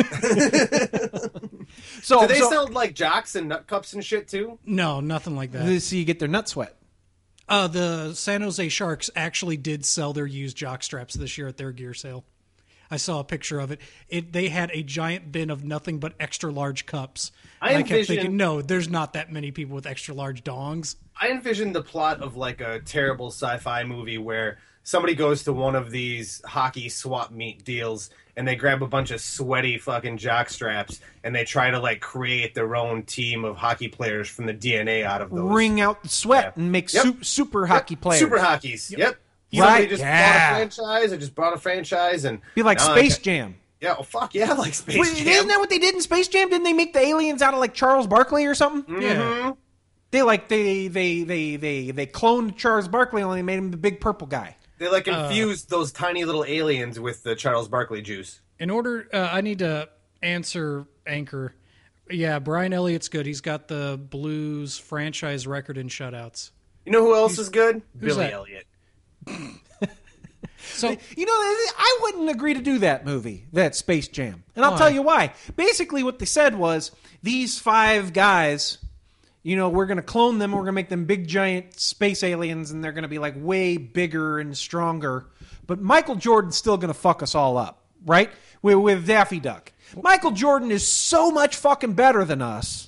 So do they so- sell like jocks and nut cups and shit too? No, nothing like that. So you get their nuts wet. Uh, the San Jose Sharks actually did sell their used jock straps this year at their gear sale. I saw a picture of it. It they had a giant bin of nothing but extra large cups. I And I, kept envision- thinking, no, there's not that many people with extra large dongs. I envision the plot of like a terrible sci-fi movie where somebody goes to one of these hockey swap meet deals and they grab a bunch of sweaty fucking jock straps and they try to like create their own team of hockey players from the D N A out of those. Wring out the sweat and make Yep. su- super hockey Yep. players. Super hockeys. Yep. Right, Somebody just yeah. bought a franchise or just bought a franchise and Be like now I Space got- Jam. Yeah, oh fuck yeah, like Space Wait, Jam. Isn't that what they did in Space Jam? Didn't they make the aliens out of like Charles Barkley or something? Yeah. They like they they they they they cloned Charles Barkley, only made him the big purple guy. They like Uh, infused those tiny little aliens with the Charles Barkley juice. In order, uh, I need to answer Anchor. Yeah, Brian Elliott's good. He's got the Blues franchise record in shutouts. You know who else is good? Who's Billy that? Elliott. So you know, I wouldn't agree to do that movie, that Space Jam, and I'll Why? tell you why. Basically, what they said was these five guys, you know, we're going to clone them, we're going to make them big giant space aliens, and they're going to be like way bigger and stronger. But Michael Jordan's still going to fuck us all up, right? With, with Daffy Duck. Michael Jordan is so much fucking better than us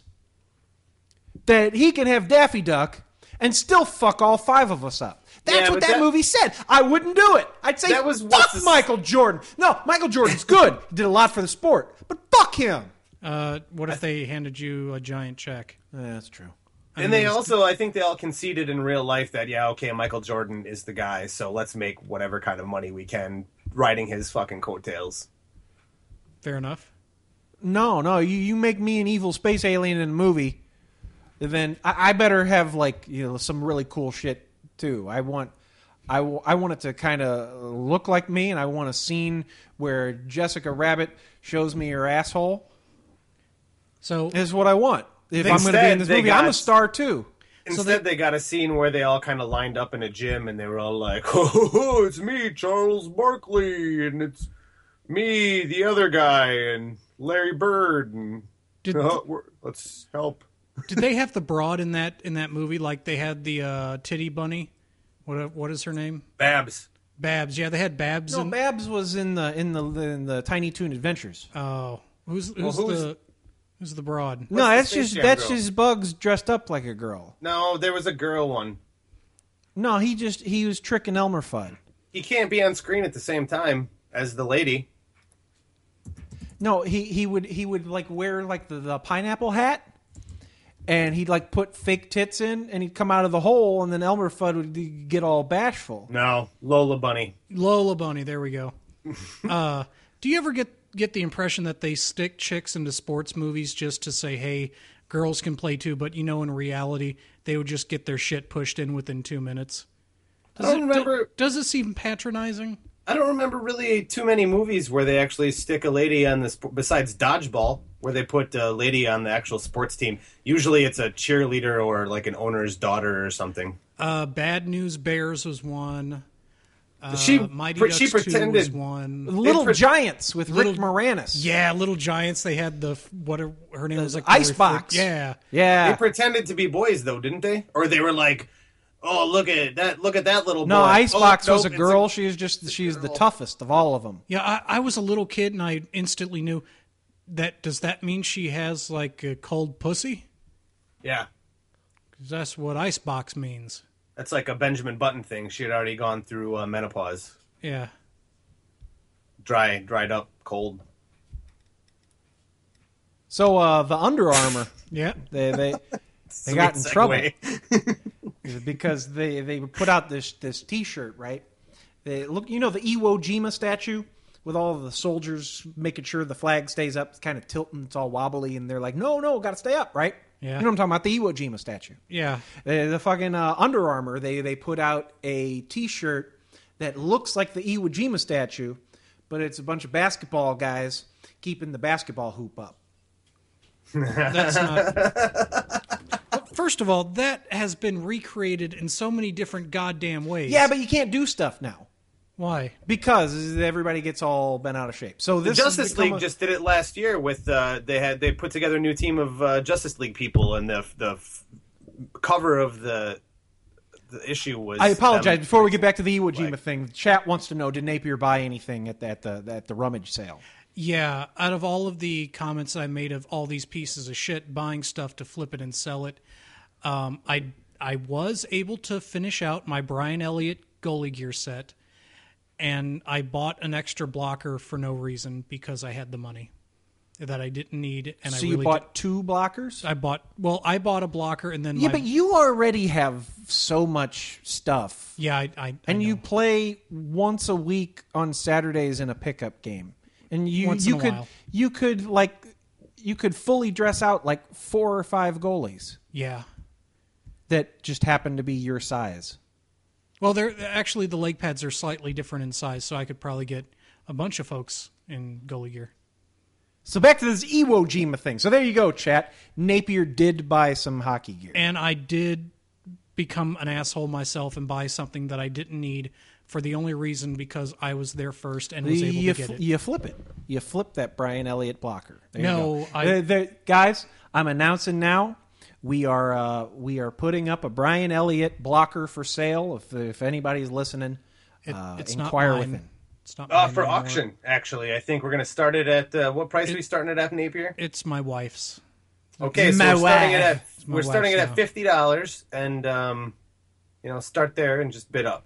that he can have Daffy Duck and still fuck all five of us up. That's Yeah, what but that, that- movie said. I wouldn't do it. I'd say, That was fuck what's the- Michael Jordan. No, Michael Jordan's good. He did a lot for the sport. But fuck him. Uh, what if they handed you a giant check? Yeah, that's true. And they also, I think they all conceded in real life that, yeah, okay, Michael Jordan is the guy, so let's make whatever kind of money we can riding his fucking coattails. Fair enough. No, no, you, you make me an evil space alien in a movie, then I, I better have, like, you know, some really cool shit, too. I want... I, w- I want it to kind of look like me, and I want a scene where Jessica Rabbit shows me her asshole. So is what I want. If I'm going to be Instead, in this they movie, I'm a got- star too. Instead, they, got a scene where they all kind of lined up in a gym, and they were all like, "Oh, it's me, Charles Barkley, and it's me, the other guy, and Larry Bird, and Did- uh, we're, let's help." Did they have the broad in that in that movie? Like they had the uh, titty bunny. What what is her name? Babs. Babs. Yeah, they had Babs. No, in... Babs was in the in the in the Tiny Toon Adventures. Oh, who's who's, Well, who's- the who's the broad? No, the that's Space just Jam that's girl? just Bugs dressed up like a girl. No, there was a girl one. No, he just he was tricking Elmer Fudd. He can't be on screen at the same time as the lady. No, he, he would he would like wear like the, the pineapple hat, and he'd like put fake tits in, and he'd come out of the hole, and then Elmer Fudd would get all bashful. No, Lola Bunny. Lola Bunny. There we go. uh, do you ever get get the impression that they stick chicks into sports movies just to say, "Hey, girls can play too," but you know, in reality, they would just get their shit pushed in within two minutes? Does I don't it, remember- Does it seem patronizing? I don't remember really too many movies where they actually stick a lady on the sp- besides Dodgeball, where they put a lady on the actual sports team. Usually, it's a cheerleader or like an owner's daughter or something. Uh, Bad News Bears was one. Uh, She- Mighty she Ducks two pretended- was one. Little pre- Giants with Little- Rick Moranis. Yeah, Little Giants. They had the what her, her name was like Icebox. Yeah, Yeah. They pretended to be boys, though, didn't they? Or they were like, "Oh, look at that! Look at that little No, boy." Icebox oh, was a nope, it's girl. She was just she's the toughest of all of them. yeah. I, I was a little kid and I instantly knew that. Does that mean she has like a cold pussy? Yeah, 'Cause that's what Icebox means. that's like a Benjamin Button thing. She had already gone through uh, menopause, Yeah. dry, dried up, cold. So uh, the Under Armour, Yeah. they they they Sweet got in trouble segue. because they they put out this this T-shirt, right? They look, you know, the Iwo Jima statue with all of the soldiers making sure the flag stays up, it's kind of tilting, it's all wobbly, and they're like, no, no, got to stay up, right? Yeah. You know what I'm talking about? The Iwo Jima statue. Yeah. The, the fucking uh, Under Armour, they they put out a T-shirt that looks like the Iwo Jima statue, but it's a bunch of basketball guys keeping the basketball hoop up. That's not. Well, first of all, that has been recreated in so many different goddamn ways. Yeah, but you can't do stuff now why? because everybody gets all bent out of shape. So The this has Justice become League a- just did it last year with uh, they had they put together a new team of uh, Justice League people, and the the f- cover of the the issue was. I apologize. them- Before we get back to the Iwo Jima Like- thing, chat wants to know: did Napier buy anything at the at the, at the rummage sale? Yeah, out of all of the comments I made of all these pieces of shit buying stuff to flip it and sell it, um, I I was able to finish out my Brian Elliott goalie gear set, and I bought an extra blocker for no reason because I had the money that I didn't need, and so I you really bought two blockers? did- I bought well, I bought a blocker, and then Yeah, my, but you already have so much stuff. yeah, I, I, I And you know. play once a week on Saturdays in a pickup game. And you Once you in a could while. you could like you could fully dress out like four or five goalies yeah. that just happen to be your size. Well, they're actually the leg pads are slightly different in size, so I could probably get a bunch of folks in goalie gear. So back to this Iwo Jima thing. So there you go, chat. Napier did buy some hockey gear. And I did become an asshole myself and buy something that I didn't need for the only reason because I was there first and was able you, to get f- it. you flip it. You flip that Brian Elliott blocker. There No, you go. I- The- the- guys, I'm announcing now. We are uh, we are putting up a Brian Elliott blocker for sale. If if anybody's listening, It- uh, it's not inquire mine. within. It's not Uh, mine for anymore. auction, actually. I think we're going to start it at, uh, what price are we starting it at, Napier? It's my wife's. Okay, so My we're starting it wife. at, It's my we're starting it wife's at now. fifty dollars, and, um, you know, start there and just bid up.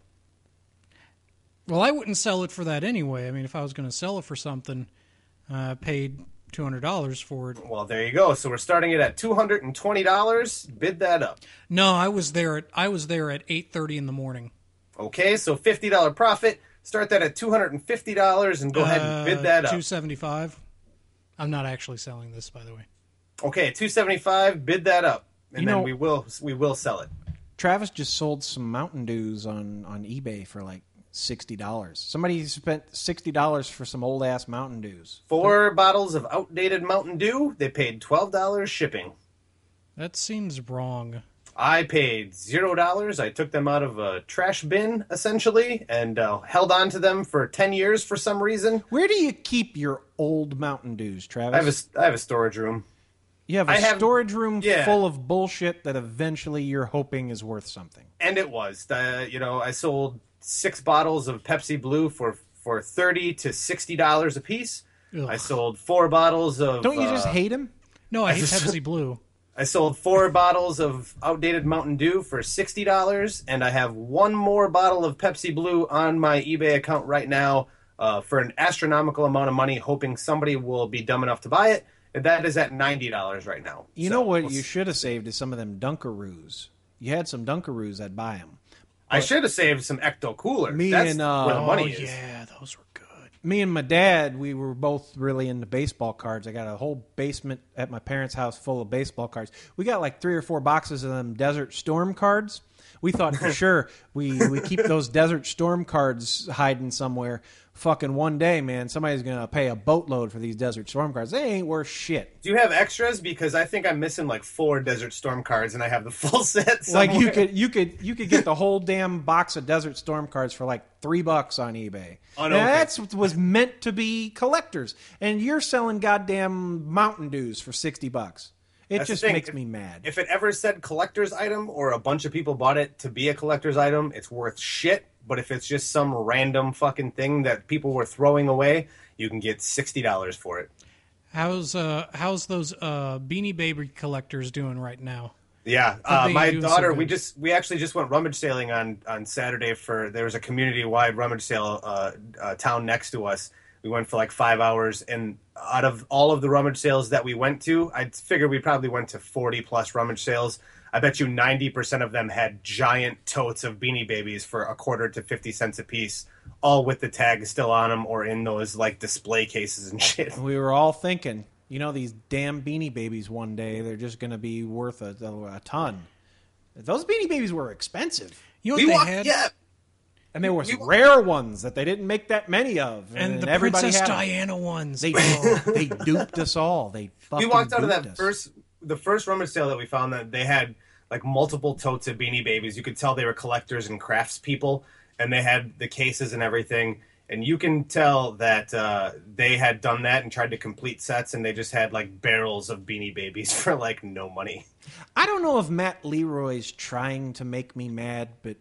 Well, I wouldn't sell it for that anyway. I mean, if I was going to sell it for something, I uh, paid two hundred dollars for it. Well, there you go. So we're starting it at two hundred twenty dollars. Bid that up. No, I was there at I was there at eight thirty in the morning. Okay, so fifty dollars profit. Start that at two hundred fifty dollars and go ahead and bid that up. Two seventy five. I'm not actually selling this, by the way. Okay, two seventy-five. Bid that up, and You then know- we will we will sell it. Travis just sold some Mountain Dews on, on eBay for like sixty dollars. Somebody spent sixty dollars for some old ass Mountain Dews. Four bottles of outdated Mountain Dew. They paid twelve dollars shipping. That seems wrong. I paid zero dollars. I took them out of a trash bin, essentially, and uh, held on to them for ten years for some reason. Where do you keep your old Mountain Dews, Travis? I have a, I have a storage room. You have a I have- storage room yeah. full of bullshit that eventually you're hoping is worth something. And it was. Uh, you know, I sold six bottles of Pepsi Blue for, for thirty to sixty dollars a piece. Ugh. I sold four bottles of... Don't you just uh, hate him? No, I hate just- Pepsi Blue. I sold four bottles of outdated Mountain Dew for sixty dollars, and I have one more bottle of Pepsi Blue on my eBay account right now uh, for an astronomical amount of money, hoping somebody will be dumb enough to buy it. And that is at ninety dollars right now. You So, know what we'll you s- should have saved is some of them Dunkaroos. You had some Dunkaroos, I'd buy them. I should have saved some Ecto Cooler. Me That's and, uh, where the money oh, is. yeah, those were good. Me and my dad, we were both really into baseball cards. I got a whole basement at my parents' house full of baseball cards. We got like three or four boxes of them Desert Storm cards. We thought for sure we, we keep those Desert Storm cards hiding somewhere. Fucking one day, man, somebody's going to pay a boatload for these Desert Storm cards. They ain't worth shit. Do you have extras? Because I think I'm missing like four Desert Storm cards, and I have the full set somewhere. Like you could you could you could get the whole damn box of Desert Storm cards for like three bucks on eBay. On Now, OK. that's what was meant to be collectors, and you're selling goddamn Mountain Dews for sixty bucks. It That's the just thing. makes If- me mad. If it ever said collector's item or a bunch of people bought it to be a collector's item, it's worth shit. But if it's just some random fucking thing that people were throwing away, you can get sixty dollars for it. How's uh how's those uh Beanie Baby collectors doing right now? Yeah, Are uh, they my doing so daughter. good? we just we actually just went rummage sailing on on Saturday for there was a community wide rummage sale uh, uh, town next to us. We went for like five hours, and out of all of the rummage sales that we went to, I figure we probably went to forty plus rummage sales. I bet you ninety percent of them had giant totes of Beanie Babies for a quarter to fifty cents a piece, all with the tag still on them or in those like display cases and shit. We were all thinking, you know, these damn Beanie Babies one day they're just going to be worth a, a, a ton. Those Beanie Babies were expensive. You know We what they walked, had? yeah, And there was rare ones that they didn't make that many of, And and, the everybody Princess had 'em. Diana ones. They they duped us all. They fucking we walked out of duped that us. first the first rummage sale that we found that they had like multiple totes of Beanie Babies. You could tell they were collectors and craftspeople, and they had the cases and everything. And you can tell that uh, they had done that and tried to complete sets, and they just had like barrels of Beanie Babies for like no money. I don't know if Matt Leroy's trying to make me mad, but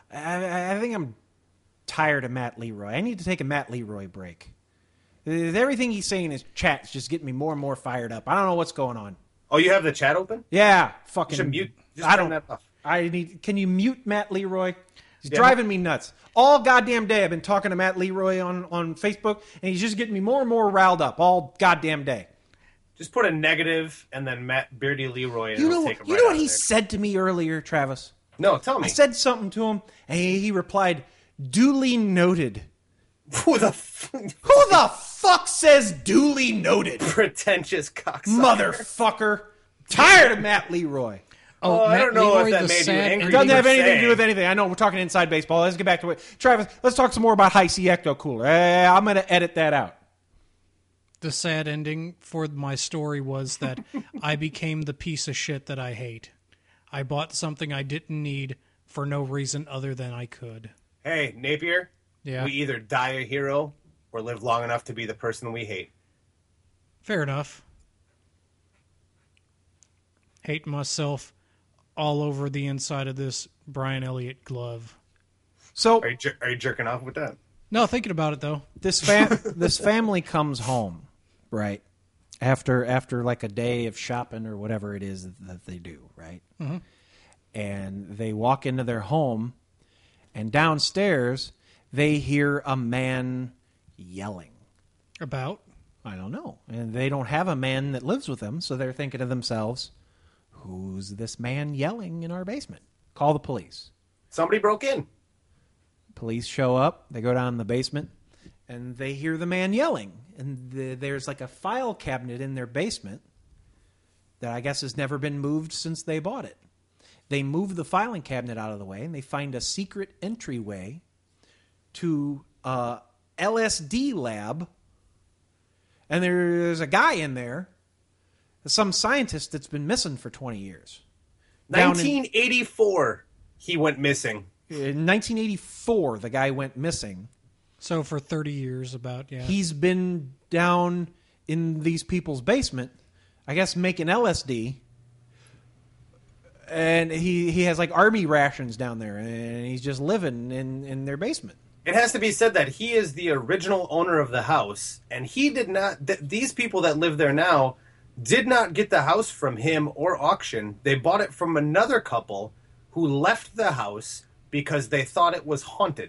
I, I think I'm tired of Matt Leroy. I need to take a Matt Leroy break. Everything he's saying in his chat is just getting me more and more fired up. I don't know what's going on. Oh, you have the chat open? Yeah, You fucking. should mute. Just I turn don't. that off. I need. Can you mute Matt Leroy? He's Yeah. driving me nuts. All goddamn day I've been talking to Matt Leroy on, on Facebook, and he's just getting me more and more riled up all goddamn day. Just put a negative and then Matt Beardy Leroy, and You it'll know, take him you right know out what of he there. said to me earlier, Travis? No, tell me. I said something to him, and he, he replied, "Duly noted." Who the f- Who the fuck says "duly noted"? pretentious cocksucker. Motherfucker. Tired of Matt Leroy. Oh, I Matt don't know Leroy, if that the made you sad angry. It doesn't per have anything to se. do with anything. I know we're talking inside baseball. Let's get back to it. Travis, let's talk some more about High C Ecto Cooler. Eh, I'm going to edit that out. The sad ending for my story was that I became the piece of shit that I hate. I bought something I didn't need for no reason other than I could. Hey, Napier. Yeah. We either die a hero or live long enough to be the person we hate. Fair enough. Hate myself all over the inside of this Brian Elliott glove. So, are you, jer- are you jerking off with that? No, thinking about it though. This fam- this family comes home, right? After after like a day of shopping or whatever it is that they do, right? Mm-hmm. And they walk into their home, and downstairs they hear a man yelling. About? I don't know. And they don't have a man that lives with them, so they're thinking to themselves, who's this man yelling in our basement? Call the police. Somebody broke in. Police show up. They go down in the basement, and they hear the man yelling. And the, there's like a file cabinet in their basement that I guess has never been moved since they bought it. They move the filing cabinet out of the way, and they find a secret entryway to a L S D lab. And there's a guy in there, some scientist that's been missing for twenty years. nineteen eighty-four, he went missing. In nineteen eighty-four, the guy went missing. So for thirty years about, yeah. He's been down in these people's basement, I guess making L S D. And he, he has like army rations down there, and he's just living in, in their basement. It has to be said that he is the original owner of the house, and he did not, th- these people that live there now did not get the house from him or auction. They bought it from another couple who left the house because they thought it was haunted.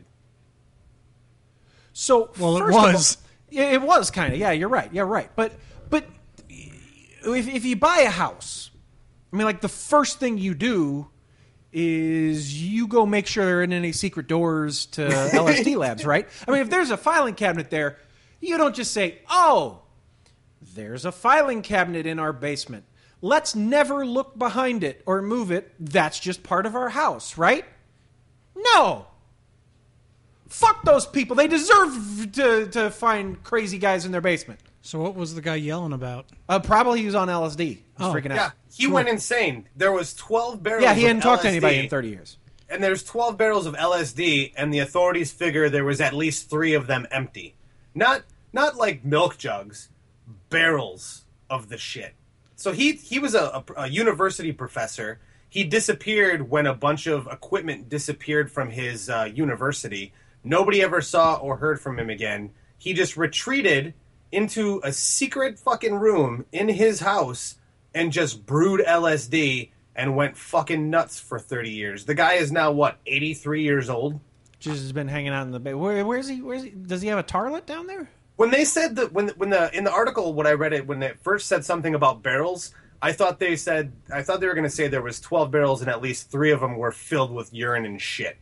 So, well, it first of all- was. Yeah, it was kind of. Yeah, you're right. Yeah, right. But but if if you buy a house, I mean, like the first thing you do is you go make sure there aren't any secret doors to L S D labs, right? I mean, if there's a filing cabinet there, you don't just say, "Oh, there's a filing cabinet in our basement. Let's never look behind it or move it. That's just part of our house," right? No. Fuck those people. They deserve to, to find crazy guys in their basement. So what was the guy yelling about? Uh, probably he was on L S D. He was Oh. freaking out. Yeah, he Sure. went insane. There was twelve barrels Yeah, he hadn't of talked to L S D, anybody in thirty years. And there's twelve barrels of L S D, and the authorities figure there was at least three of them empty. Not not like milk jugs, barrels of the shit. So he he was a, a, a university professor. He disappeared when a bunch of equipment disappeared from his uh, university. Nobody ever saw or heard from him again. He just retreated into a secret fucking room in his house and just brewed L S D and went fucking nuts for thirty years. The guy is now, what, eighty-three years old? Just has been hanging out in the bay. Where, where's he? Where's he? Does he have a tarlet down there? When they said that, when when the in the article when I read it, when they first said something about barrels, I thought they said I thought they were going to say there was twelve barrels and at least three of them were filled with urine and shit.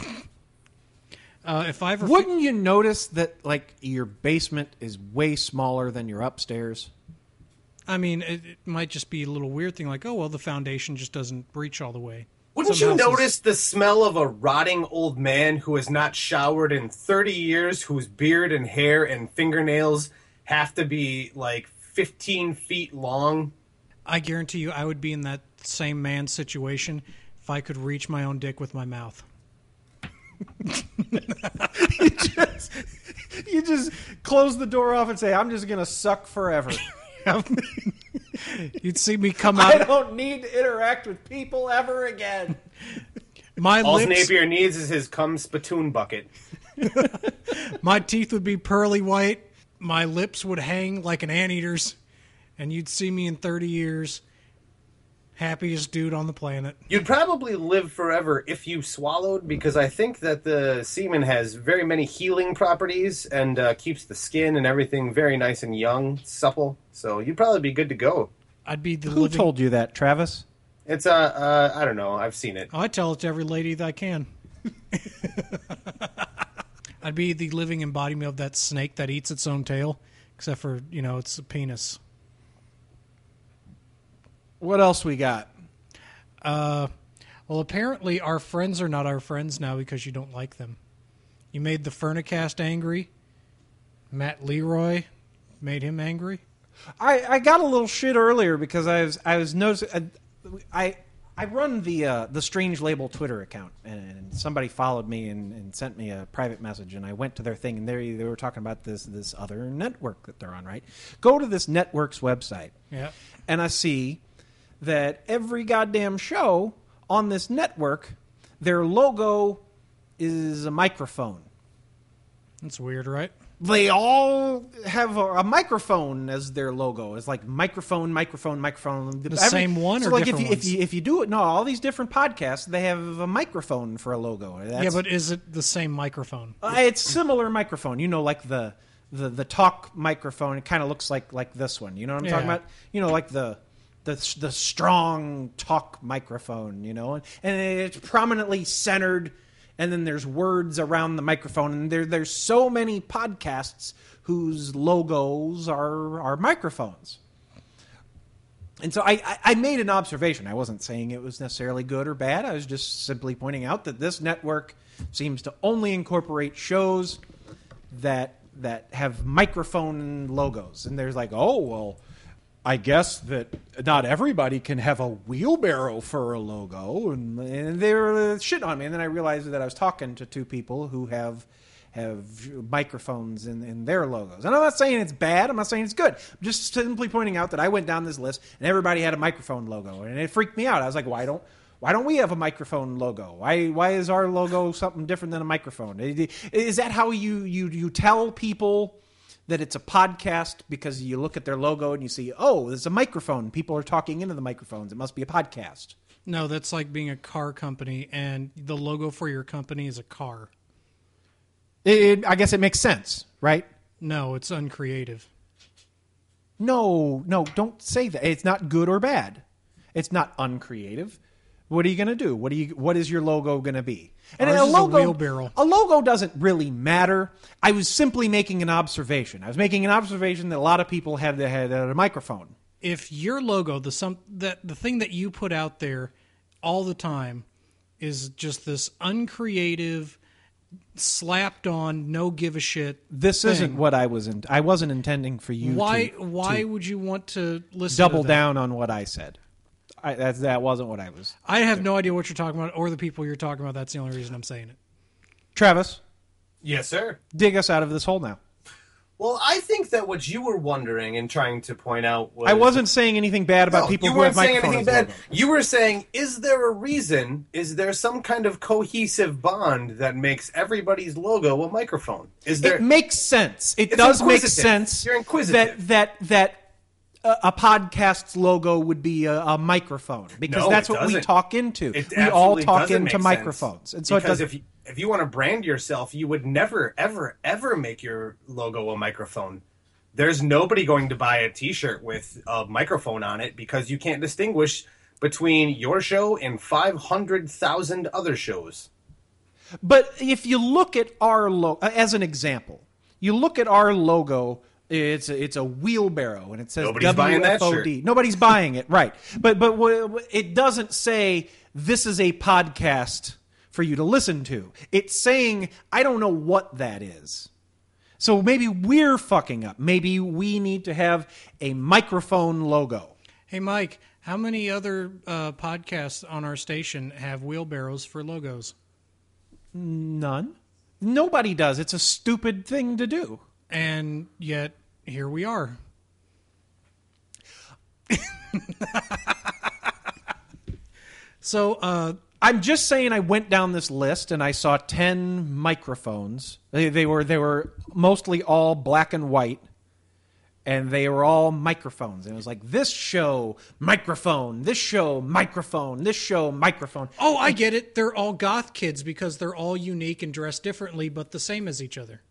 Uh, if I ever Wouldn't you notice that like your basement is way smaller than your upstairs? I mean, it, it might just be a little weird thing like, oh, well, the foundation just doesn't reach all the way. Wouldn't Some you houses- notice the smell of a rotting old man who has not showered in thirty years, whose beard and hair and fingernails have to be like fifteen feet long? I guarantee you I would be in that same man situation if I could reach my own dick with my mouth. you, just, you just close the door off and say, "I'm just gonna suck forever." You'd see me come out. I don't need to interact with people ever again. My All lips, Napier needs is his cum spittoon bucket. my teeth would be pearly white. My lips would hang like an anteater's, and you'd see me in thirty years, happiest dude on the planet. You'd probably live forever if you swallowed, because I think that the semen has very many healing properties and uh, keeps the skin and everything very nice and young, supple. So you'd probably be good to go. I'd be the Who living. told you that, Travis? It's uh, uh I don't know. I've seen it. Oh, I tell it to every lady that I can. I'd be the living embodiment of that snake that eats its own tail, except for, you know, it's a penis. What else we got? Uh, well, apparently our friends are not our friends now because you don't like them. You made the Furnicast angry. Matt Leroy made him angry. I, I got a little shit earlier because I was I was noticing I, I I run the uh, the Strange Label Twitter account, and somebody followed me and, and sent me a private message, and I went to their thing, and they they were talking about this this other network that they're on, right? Go to this network's website, Yeah. and I see that every goddamn show on this network, their logo is a microphone. That's weird, right? They all have a, a microphone as their logo. It's like microphone, microphone, microphone. The same one so or like different if you, if ones? you if you do it, no, all these different podcasts they have a microphone for a logo. That's, yeah, but is it the same microphone? uh, it's similar microphone. You know, like the the the talk microphone. It kind of looks like like this one. You know what I'm talking Yeah. about? You know, like the. The, the strong talk microphone, you know, and, and it's prominently centered, and then there's words around the microphone, and there there's so many podcasts whose logos are are microphones. And so I, I, I made an observation. I wasn't saying it was necessarily good or bad. I was just simply pointing out that this network seems to only incorporate shows that that have microphone logos. And there's like, oh, well, I guess that not everybody can have a wheelbarrow for a logo, and, and they were shit on me. And then I realized that I was talking to two people who have have microphones in, in their logos. And I'm not saying it's bad. I'm not saying it's good. I'm just simply pointing out that I went down this list and everybody had a microphone logo, and it freaked me out. I was like, why don't why don't we have a microphone logo? Why why is our logo something different than a microphone? Is that how you you you tell people that it's a podcast because you look at their logo and you see, oh, there's a microphone. People are talking into the microphones. It must be a podcast. No, that's like being a car company, and the logo for your company is a car. It, I guess it makes sense, right? No, it's uncreative. No, no, don't say that. It's not good or bad. It's not uncreative. What are you going to do? What do you? What is your logo going to be? And Ours a is a logo, wheelbarrow. a logo doesn't really matter. I was simply making an observation. I was making an observation that a lot of people have the had a microphone. If your logo, the some that the thing that you put out there all the time, is just this uncreative, slapped on, no give a shit. This thing, isn't what I was. In, I wasn't intending for you. Why? to, why to would you want to listen? double to that? down on what I said? I, that that wasn't what I was. I have no idea what you're talking about or the people you're talking about. That's the only reason I'm saying it. Travis, Yes, sir. dig us out of this hole now. Well, I think that what you were wondering and trying to point out was... I wasn't saying anything bad about No, people you who weren't have saying microphones. anything bad. logo. You were saying, is there a reason, is there some kind of cohesive bond that makes everybody's logo a microphone? Is there? It makes sense. It It's does make inquisitive. sense. You're inquisitive. That that that uh, a podcast's logo would be a, a microphone because No, that's it what we doesn't. talk into. It we all absolutely talk doesn't into make sense. microphones, and so because it does. if you, if you want to brand yourself, you would never, ever, ever make your logo a microphone. There's nobody going to buy a T-shirt with a microphone on it because you can't distinguish between your show and five hundred thousand other shows. But if you look at our logo, as an example, you look at our logo. It's a, it's a wheelbarrow, and it says Nobody's buying that W F O D. shirt. Nobody's buying it, right? But but wh- wh- it doesn't say this is a podcast for you to listen to. It's saying I don't know what that is. So maybe we're fucking up. Maybe we need to have a microphone logo. Hey, Mike, how many other uh, podcasts on our station have wheelbarrows for logos? None. Nobody does. It's a stupid thing to do. And yet, here we are. So, uh, I'm just saying I went down this list and I saw ten microphones. They, they were they were mostly all black and white, and they were all microphones. And it was like, this show, microphone, this show, microphone, this show, microphone. Oh, I get it. They're all goth kids because they're all unique and dressed differently, but the same as each other.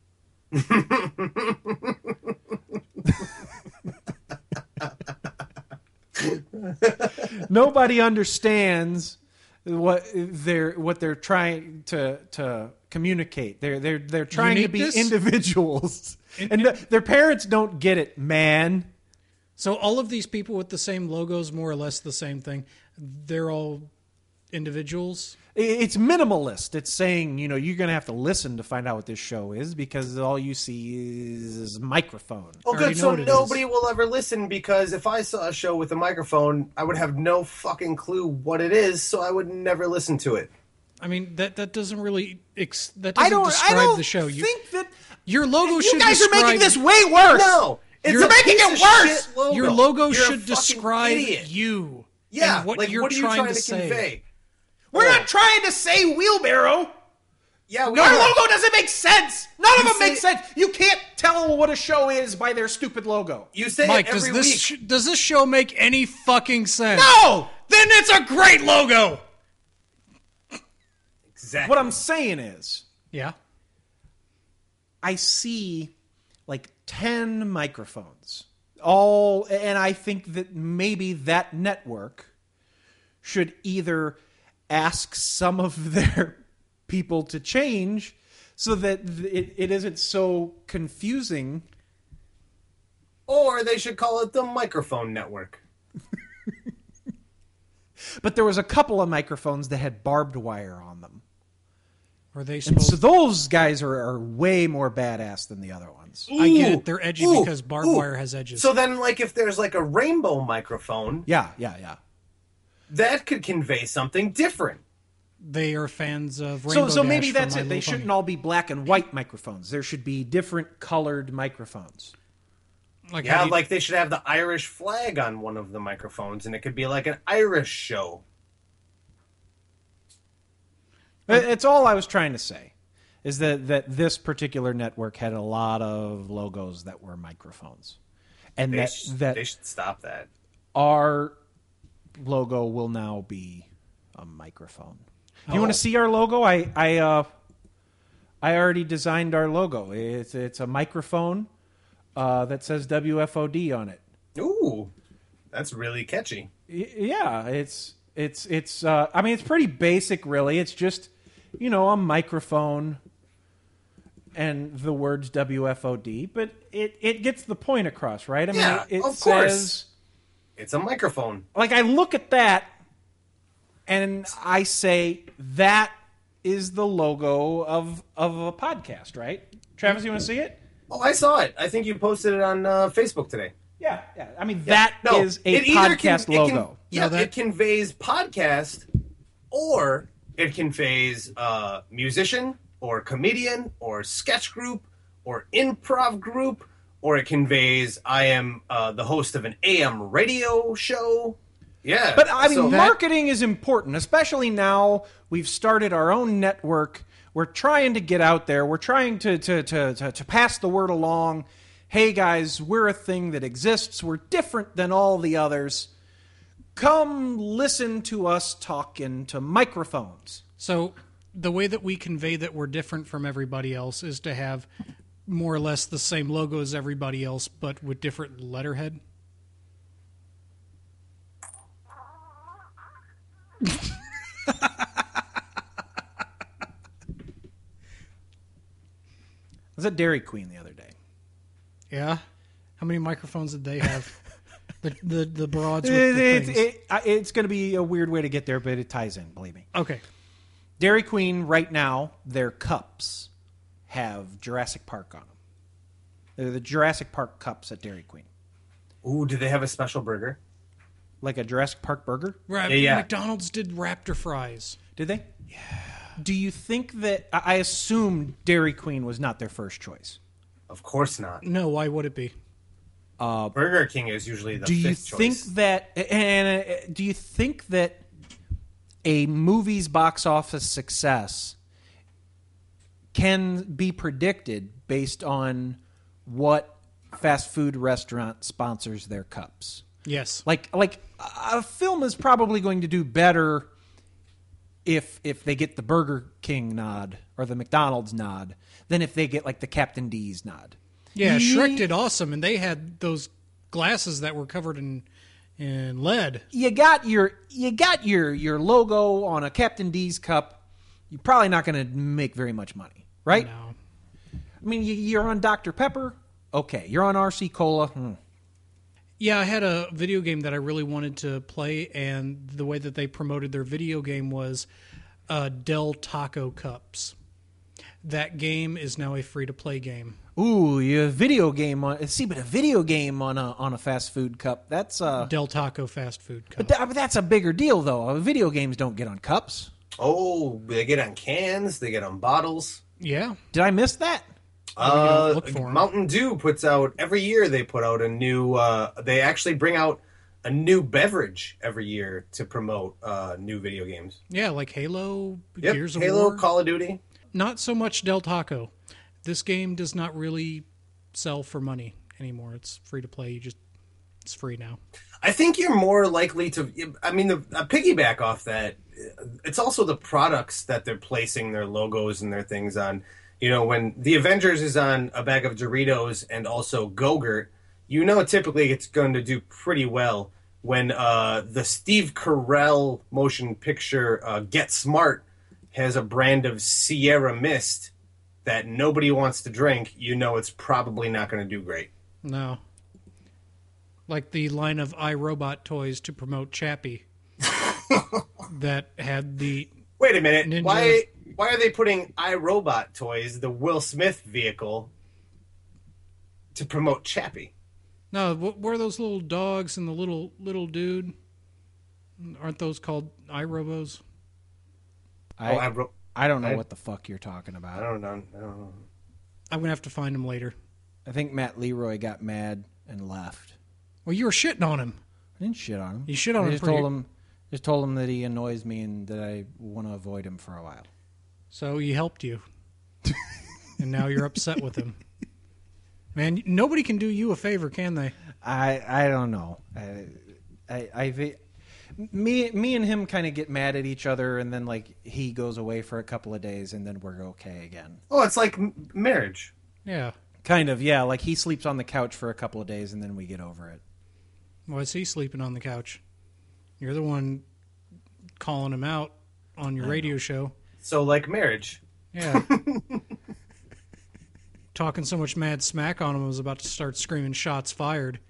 Nobody understands what they're what they're trying to to communicate. They're they're they're trying Uniqueness? to be individuals, and the, their parents don't get it, man. So all of these people with the same logos, more or less the same thing, they're all individuals. It's minimalist. It's saying, you know, you're going to have to listen to find out what this show is because all you see is, is a microphone. Oh, good. So nobody will ever listen because if I saw a show with a microphone, I would have no fucking clue what it is, so I would never listen to it. I mean, that that doesn't really ex- that doesn't I don't, describe I don't the show. You think that your logo you should guys describe... are making this way worse. No, it's you're a making piece it of worse. shit logo. Your logo You're a should fucking describe idiot. you. Yeah, and what like you're what are you trying, trying to, to say. convey? We're Oh. not trying to say wheelbarrow. Yeah, we Our are. logo doesn't make sense. None You of them say- make sense. You can't tell what a show is by their stupid logo. You say Mike, it does every this week. sh- does this show make any fucking sense? No! Then it's a great logo. Exactly. What I'm saying is, Yeah. I see like ten microphones. All, and I think that maybe that network should either ask some of their people to change so that it, it isn't so confusing. Or they should call it the Microphone Network. But there was a couple of microphones that had barbed wire on them. Are they And supposed so those guys are, are way more badass than the other ones. I get Ooh, it. They're edgy ooh, because barbed ooh. wire has edges. So then, like, if there's like a rainbow microphone, Yeah, yeah, yeah. that could convey something different. they are fans of So, Rainbow so Dash maybe from that's My it. They Little shouldn't Pony. all be black and white microphones. There should be different colored microphones. Like how Yeah, do you- like they should have the Irish flag on one of the microphones, and it could be like an Irish show. It- It's all I was trying to say, is that, that this particular network had a lot of logos that were microphones. And They, that, sh- that they should stop that. our logo will now be a microphone. Do you Oh. want to see our logo? I I uh I already designed our logo. It's it's a microphone uh, that says W F O D on it. Ooh, that's really catchy. Y- Yeah, it's it's it's. Uh, I mean, it's pretty basic, really. It's just, you know, a microphone and the words W F O D, but it it gets the point across, right? I mean, Yeah, it, it of says, course. It's a microphone. like, I look at that and I say that is the logo of of a podcast, right? Travis, you want to see it? Oh, I saw it. I think you posted it on uh, Facebook today. Yeah, yeah. I mean, Yeah. that is No, a it either can- podcast it can- logo. yeah, No, that- it conveys podcast, or it conveys uh, musician, or comedian, or sketch group, or improv group, or it conveys I am uh, the host of an A M radio show. Yeah, But I mean, so- marketing is important, especially now we've started our own network. We're trying to get out there. We're trying to to to to, to pass the word along. Hey guys, we're a thing that exists. We're different than all the others. Come listen to us talk into microphones. So the way that we convey that we're different from everybody else is to have more or less the same logo as everybody else, but with different letterhead. I was at Dairy Queen the other day. Yeah. How many microphones did they have? the the the broads with the It- things. it- it- I- it's going to be a weird way to get there, but it ties in, believe me. Okay. Dairy Queen, right now, their cups have Jurassic Park on them. They're the Jurassic Park cups at Dairy Queen. Ooh, do they have a special burger? Like a Jurassic Park burger? Right, Yeah, yeah. McDonald's did Raptor fries. Did they? Yeah. Do you think that... I I assume Dairy Queen was not their first choice. Of course not. No, why would it be? Uh, Burger King is usually the do you fifth think choice. that... And uh, do you think that a movie's box office success can be predicted based on what fast food restaurant sponsors their cups? Yes. Like, like a film is probably going to do better if if they get the Burger King nod or the McDonald's nod than if they get like the Captain D's nod. Yeah, Ye- Shrek did awesome, and they had those glasses that were covered in in lead. You got your you got your your logo on a Captain D's cup. You're probably not going to make very much money, right? No. I mean, you, you're on Doctor Pepper. Okay, you're on R C Cola. Hmm. Yeah, I had a video game that I really wanted to play, and the way that they promoted their video game was uh, Del Taco Cups. That game is now a free-to-play game. Ooh, you a video game on see, but a video game on a on a fast food cup. That's uh Del Taco fast food cup. But, that, but that's a bigger deal, though. Video games don't get on cups. Oh, they get on cans. They get on bottles. Yeah. Did I miss that? Uh, look for 'em. Mountain Dew puts out every year. They put out a new. Uh, they actually bring out a new beverage every year to promote uh, new video games. Yeah, like Halo, Yep, Gears of Halo, War. Call of Duty. Not so much Del Taco. This game does not really sell for money anymore. It's free to play. You just it's free now. I think you're more likely to. I mean, the a piggyback off that. It's also the products that they're placing their logos and their things on. You know, when the Avengers is on a bag of Doritos and also Go-Gurt, you know typically it's going to do pretty well. When uh, the Steve Carell motion picture uh, Get Smart has a brand of Sierra Mist that nobody wants to drink, you know it's probably not going to do great. No. Like the line of iRobot toys to promote Chappie that had the Wait a minute. Ninja. Why why are they putting iRobot toys, the Will Smith vehicle, to promote Chappie? No, what were those little dogs and the little little dude? Aren't those called iRobos? I, oh, I, ro- I don't know I- what the fuck you're talking about. I don't know. I don't know. I'm gonna have to find them later. I think Matt Leroy got mad and left. Well, you were shitting on him. I didn't shit on him. You shit on I him just pretty- told him just told him that he annoys me and that I want to avoid him for a while. So he helped you, and now you're upset with him. Man, nobody can do you a favor, can they? I I don't know. I I, I thi- me me and him kind of get mad at each other, and then like he goes away for a couple of days, and then we're okay again. Oh, it's like m- marriage. Yeah. Kind of, yeah. Like he sleeps on the couch for a couple of days, and then we get over it. Why is he sleeping on the couch? You're the one calling him out on your radio show. So, like marriage. Yeah. Talking so much mad smack on him, I was about to start screaming shots fired.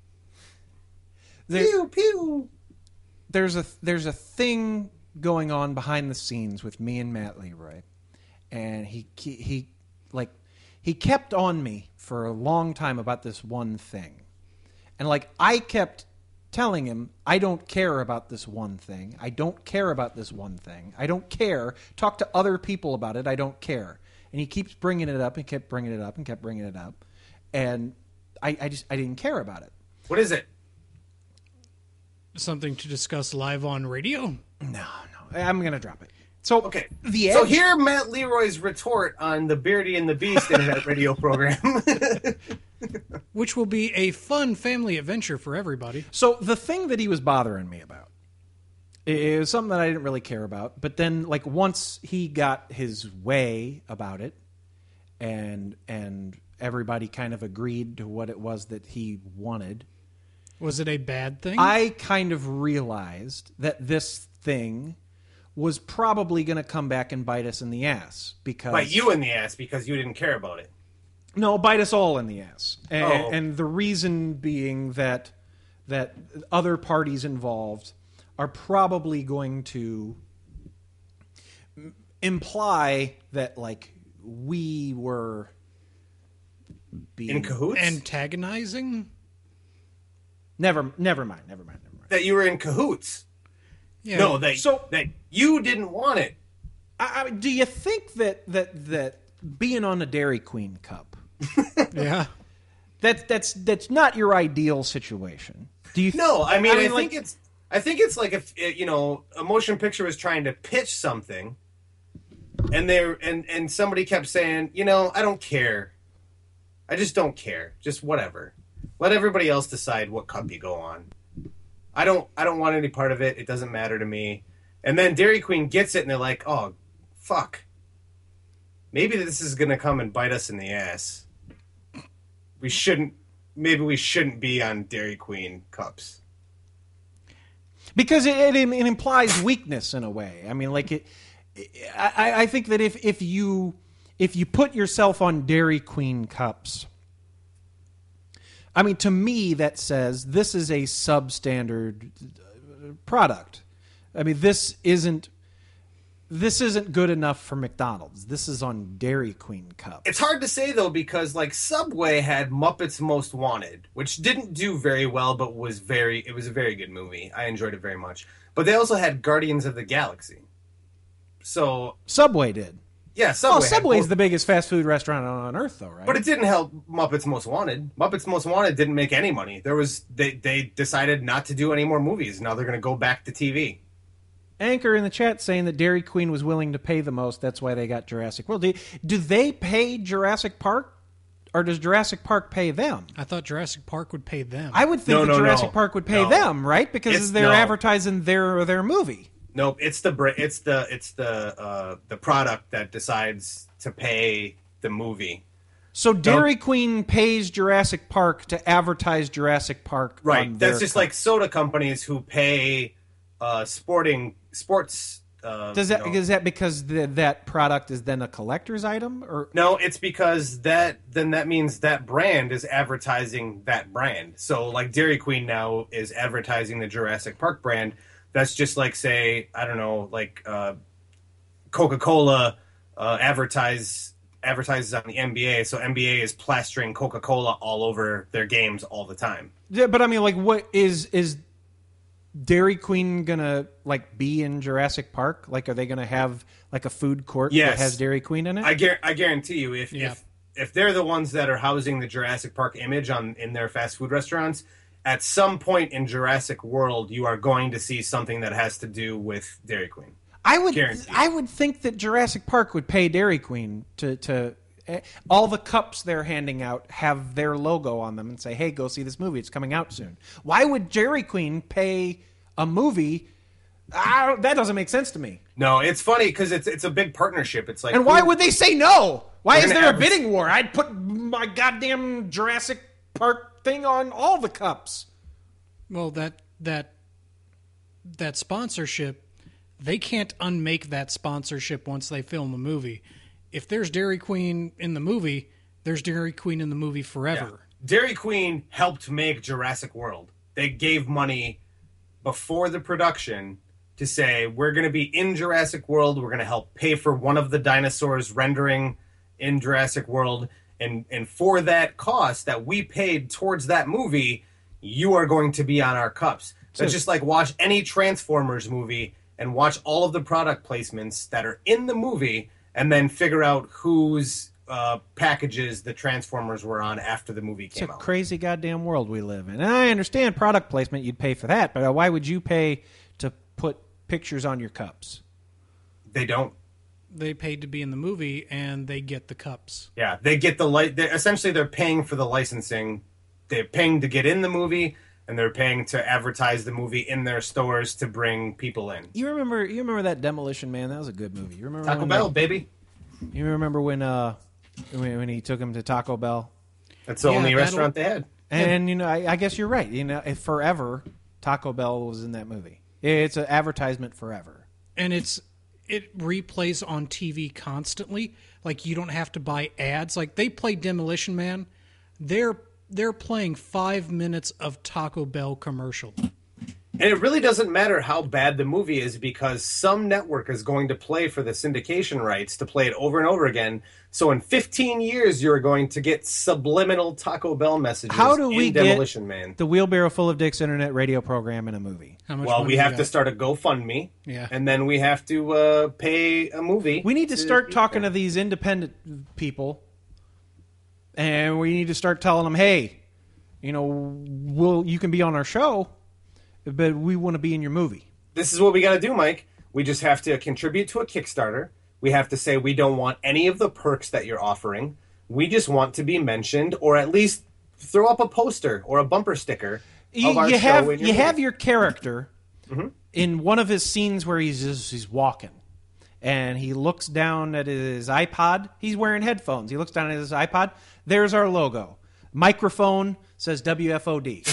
There- Pew pew. there's a there's a thing going on behind the scenes with me and Matt Leroy, and he he, he like he kept on me for a long time about this one thing, and like I kept telling him I don't care about this one thing. I don't care about this one thing. I don't care. Talk to other people about it. I don't care. And he keeps bringing it up and kept bringing it up and kept bringing it up, and I, I just I didn't care about it. What is it? Something to discuss live on radio? No, no. I'm gonna drop it. So Okay. the So edge- here, Matt Leroy's retort on the Beardy and the Beast internet radio program. Which will be a fun family adventure for everybody. So the thing that he was bothering me about is something that I didn't really care about. But then, like, once he got his way about it, and and everybody kind of agreed to what it was that he wanted, Was it a bad thing? I kind of realized that this thing was probably going to come back and bite us in the ass because Bite you in the ass because you didn't care about it. No, bite us all in the ass. And, Oh. and the reason being that that other parties involved are probably going to m- imply that like we were being In cahoots? Antagonizing? Never never mind, never mind, never mind. That you were in cahoots. Yeah. No, that, So- that you didn't want it. I, I, do you think that that that being on a Dairy Queen cup Yeah. that that's that's not your ideal situation? Do you No, I mean, I, mean, think like- it's. I think it's like if it, you know, a motion picture was trying to pitch something, and they and and somebody kept saying, you know, I don't care. I just don't care. Just whatever. Let everybody else decide what cup you go on. I don't. I don't want any part of it. It doesn't matter to me. And then Dairy Queen gets it, and they're like, oh, fuck. Maybe this is gonna come and bite us in the ass. We shouldn't. Maybe we shouldn't be on Dairy Queen cups. Because it, it, it implies weakness in a way. I mean, like it. I, I think that if, if you if you put yourself on Dairy Queen cups, I mean, to me, that says this is a substandard product. I mean, this isn't this isn't good enough for McDonald's. This is on Dairy Queen cups. It's hard to say, though, because like Subway had Muppets Most Wanted, which didn't do very well, but was very it was a very good movie. I enjoyed it very much. But they also had Guardians of the Galaxy. So Subway did. Yeah, Subway. Oh, Subway's both. the biggest fast food restaurant on earth, though, right? But it didn't help Muppets Most Wanted. Muppets Most Wanted didn't make any money. There was they they decided not to do any more movies. Now they're going to go back to T V. Anchor in the chat saying that Dairy Queen was willing to pay the most. That's why they got Jurassic World. Do, do they pay Jurassic Park, or does Jurassic Park pay them? I thought Jurassic Park would pay them. I would think No, that no, Jurassic no. Park would pay No. them, right? Because It's- they're no. advertising their their movie. Nope, it's the bra- it's the it's the uh, the product that decides to pay the movie. So Dairy Queen pays Jurassic Park to advertise Jurassic Park. Right. on That's their just cup. like soda companies who pay uh, sporting sports. Uh, Does that you know- is that because the, that product is then a collector's item, or No, it's because that then that means that brand is advertising that brand. So like Dairy Queen now is advertising the Jurassic Park brand. That's just like, say, I don't know, like uh, Coca-Cola uh, advertise advertises on the N B A, so N B A is plastering Coca-Cola all over their games all the time. Yeah, but I mean, like, what is is Dairy Queen gonna like be in Jurassic Park? Like, are they gonna have like a food court Yes. that has Dairy Queen in it? I, guar- I guarantee you, if, Yeah. if if they're the ones that are housing the Jurassic Park image on in their fast food restaurants, at some point in Jurassic World, you are going to see something that has to do with Dairy Queen. I would Guaranteed. I would think that Jurassic Park would pay Dairy Queen to to eh, all the cups they're handing out have their logo on them and say, "Hey, go see this movie. It's coming out soon." Why would Dairy Queen pay a movie? I don't, that doesn't make sense to me. No, it's funny because it's it's a big partnership. It's like, And why who- would they say no? Why We're is gonna there a have- bidding war? I'd put my goddamn Jurassic Park thing on all the cups. Well, that that that sponsorship, they can't unmake that sponsorship once they film the movie. If there's Dairy Queen in the movie, there's Dairy Queen in the movie forever. Dairy Queen helped make Jurassic World. They gave money before the production to say, we're going to be in Jurassic World. We're going to help pay for one of the dinosaurs rendering in Jurassic World. And, and for that cost that we paid towards that movie, you are going to be on our cups. So it's So- just like watch any Transformers movie and watch all of the product placements that are in the movie and then figure out whose uh, packages the Transformers were on after the movie It's came a out. crazy goddamn world we live in. And I understand product placement, you'd pay for that, but why would you pay to put pictures on your cups? They don't. They paid to be in the movie, and they get the cups. Yeah, they get the li- they're, essentially they're paying for the licensing. They're paying to get in the movie, and they're paying to advertise the movie in their stores to bring people in. You remember you remember that Demolition Man? That was a good movie. You remember Taco when Bell, they- baby. You remember when uh when, when he took him to Taco Bell? That's the Yeah, only that'll- restaurant they had. And you know, I, I guess you're right. You know, if forever Taco Bell was in that movie. It's an advertisement forever. And it's it replays on T V constantly. Like, you don't have to buy ads. Like, they play Demolition Man. They're they're playing five minutes of Taco Bell commercial. And it really doesn't matter how bad the movie is because some network is going to play for the syndication rights to play it over and over again. So in fifteen years, you're going to get subliminal Taco Bell messages How do we in get Demolition Man. the Wheelbarrow Full of Dicks internet radio program in a movie? How much Well, money we you have got? to start a GoFundMe. Yeah. And then we have to uh, pay a movie. We need to start talking to these independent people, and we need to start telling them, "Hey, you know, we'll you can be on our show, but we want to be in your movie." This is what we got to do, Mike. We just have to contribute to a Kickstarter. We have to say we don't want any of the perks that you're offering. We just want to be mentioned, or at least throw up a poster or a bumper sticker You, of our you show. have in your you have movie. your character Mm-hmm. in one of his scenes where he's just, he's walking, and he looks down at his iPod. He's wearing headphones. He looks down at his iPod. There's our logo. Microphone says W F O D.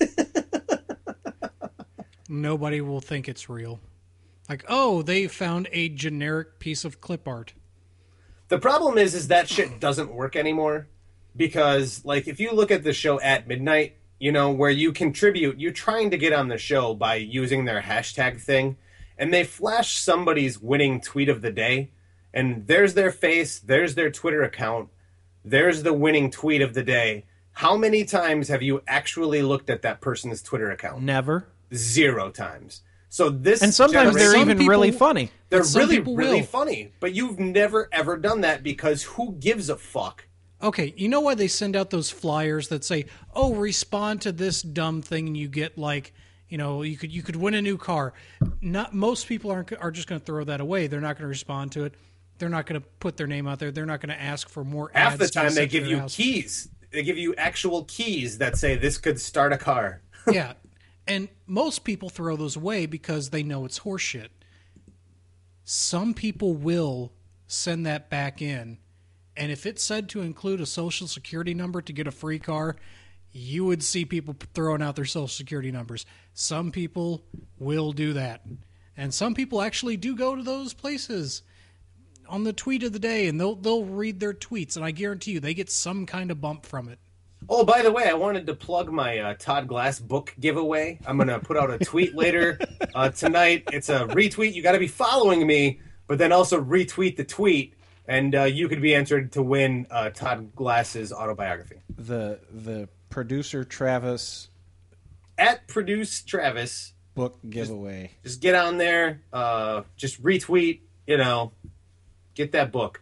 Nobody will think it's real. Like, oh, they found a generic piece of clip art. The problem is, is that shit doesn't work anymore because, like, if you look at the show At Midnight, you know, where you contribute, you're trying to get on the show by using their hashtag thing, and they flash somebody's winning tweet of the day, and there's their face, there's their Twitter account, there's the winning tweet of the day. How many times have you actually looked at that person's Twitter account? Never. Zero times. So this And sometimes they're generation- even people- really funny. They're But some really, people really will. funny. But you've never, ever done that because who gives a fuck? Okay, you know why they send out those flyers that say, "Oh, respond to this dumb thing," and you get like, you know, you could you could win a new car. Not most people aren't are just going to throw that away. They're not going to respond to it. They're not going to put their name out there. They're not going to ask for more. Half ads the to time be they sent to give their you house. keys. They give you actual keys that say this could start a car. Yeah, and most people throw those away because they know it's horseshit. Some people will send that back in, and if it said to include a social security number to get a free car, you would see people throwing out their social security numbers. Some people will do that, and some people actually do go to those places on the tweet of the day, and they'll they'll read their tweets, and I guarantee you they get some kind of bump from it. Oh, by the way, I wanted to plug my uh, Todd Glass book giveaway. I'm going to put out a tweet later uh, tonight. It's a retweet. You got to be following me, but then also retweet the tweet, and uh, you could be entered to win uh, Todd Glass's autobiography. The the producer Travis At Produce Travis. book giveaway. Just, just get on there. Uh, just retweet, you know, get that book.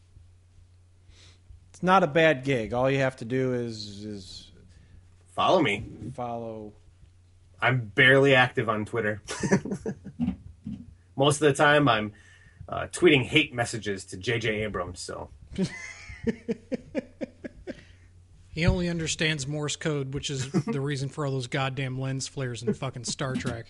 It's not a bad gig. All you have to do is is Follow me. follow. I'm barely active on Twitter. Most of the time, I'm uh, tweeting hate messages to J J Abrams. So He only understands Morse code, which is the reason for all those goddamn lens flares in fucking Star Trek.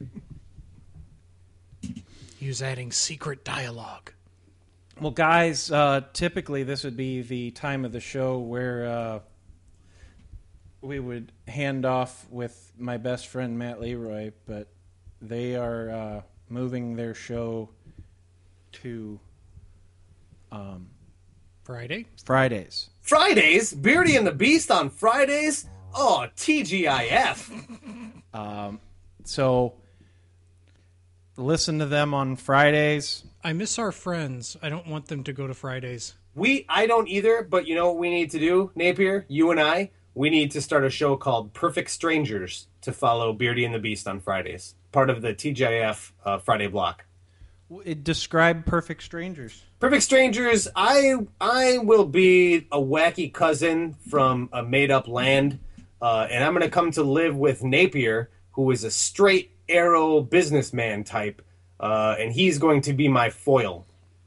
He was adding secret dialogue. Well, guys, uh, typically this would be the time of the show where uh, we would hand off with my best friend Matt Leroy, but they are uh, moving their show to um, Friday? Fridays. Fridays, Beardy and the Beast on Fridays. Oh, T G I F. Um, so listen to them on Fridays. I miss our friends. I don't want them to go to Fridays. We, I don't either, but you know what we need to do, Napier? You and I, we need to start a show called Perfect Strangers to follow Beardy and the Beast on Fridays. Part of the T G I F uh, Friday block. It describe Perfect Strangers. Perfect Strangers, I I will be a wacky cousin from a made-up land, uh, and I'm going to come to live with Napier, who is a straight arrow businessman type, uh, and he's going to be my foil.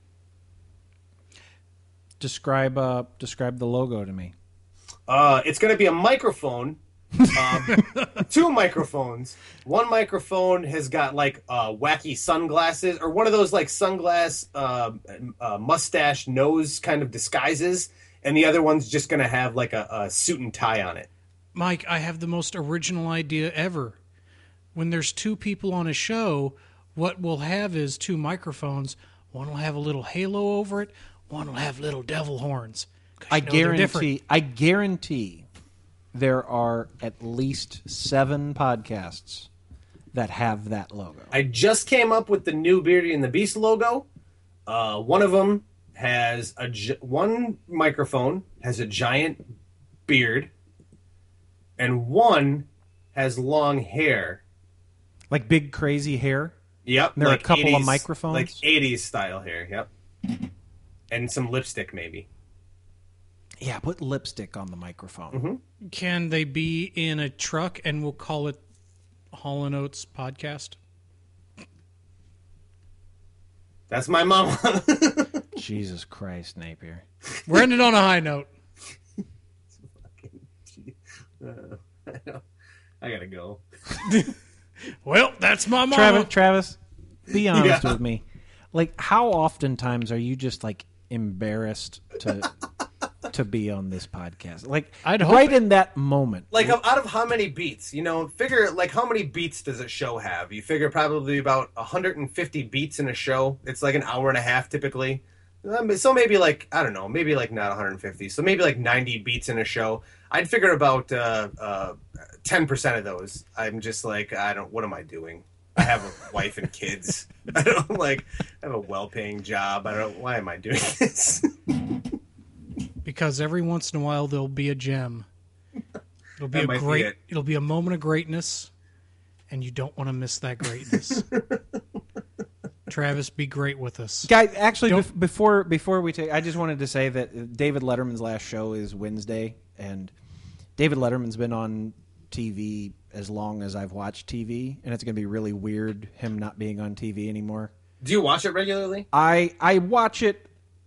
Describe uh, describe the logo to me. Uh, it's going to be a microphone, um, two microphones. One microphone has got like uh, wacky sunglasses, or one of those like sunglass uh, uh, mustache nose kind of disguises, and the other one's just going to have like a, a suit and tie on it. Mike, I have the most original idea ever. When there's two people on a show, what we'll have is two microphones. One will have a little halo over it. One will have little devil horns. I you know they're different. guarantee. I guarantee there are at least seven podcasts that have that logo. I just came up with the new Beardy and the Beast logo. Uh, one of them has a gi- one microphone has a giant beard, and one has long hair. Like big crazy hair. Yep. There are like a couple of eighties microphones? like eighties style hair. Yep. And some lipstick, maybe. Yeah, put lipstick on the microphone. Mm-hmm. Can they be in a truck and we'll call it Hall and Oates Podcast? That's my mama. Jesus Christ, Napier. We're ending on a high note. uh, I gotta go. Well, that's my mama. Travis, Travis, be honest Yeah. with me. Like, how oftentimes are you just like embarrassed to to be on this podcast? Like, I'd hope right it- in that moment. Like, out of how many beats? You know, figure, like, how many beats does a show have? You figure probably about one hundred fifty beats in a show. It's like an hour and a half, typically. Um, So maybe like, I don't know, maybe like not one hundred fifty. So maybe like ninety beats in a show. I'd figure about uh, uh, ten percent of those. I'm just like, I don't, what am I doing? I have a wife and kids. I don't like, I have a well-paying job. I don't, why am I doing this? Because every once in a while there'll be a gem. It'll be That a might be great, it. it'll be a moment of greatness, and you don't want to miss that greatness. Travis, be great with us. Guys, actually, bef- before before we take, I just wanted to say that David Letterman's last show is Wednesday, and David Letterman's been on T V as long as I've watched T V, and it's going to be really weird him not being on T V anymore. Do you watch it regularly? I I watch it.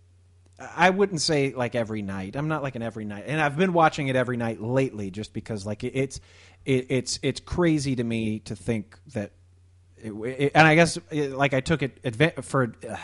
I wouldn't say like every night. I'm not like an every night, and I've been watching it every night lately, just because like it, it's it, it's it's crazy to me to think that. It, it, and I guess it, like I took it adva- for uh,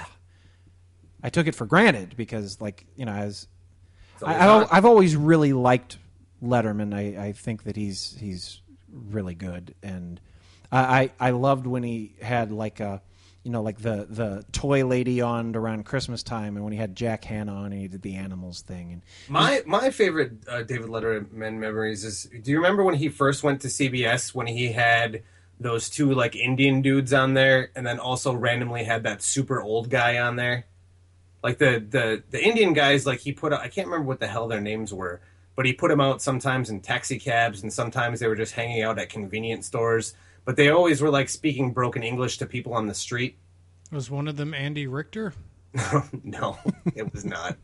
I took it for granted because like you know as I, I, I've always really liked Letterman. I, I think that he's he's really good, and I, I I loved when he had like a you know like the the toy lady on around Christmas time, and when he had Jack Hanna on and he did the animals thing. And My my favorite uh, David Letterman memories is, do you remember when he first went to C B S, when he had those two like Indian dudes on there, and then also randomly had that super old guy on there? Like the the the Indian guys, like he put out, I can't remember what the hell their names were, but he put them out sometimes in taxi cabs, and sometimes they were just hanging out at convenience stores. But they always were like speaking broken English to people on the street. Was one of them Andy Richter? No, it was not.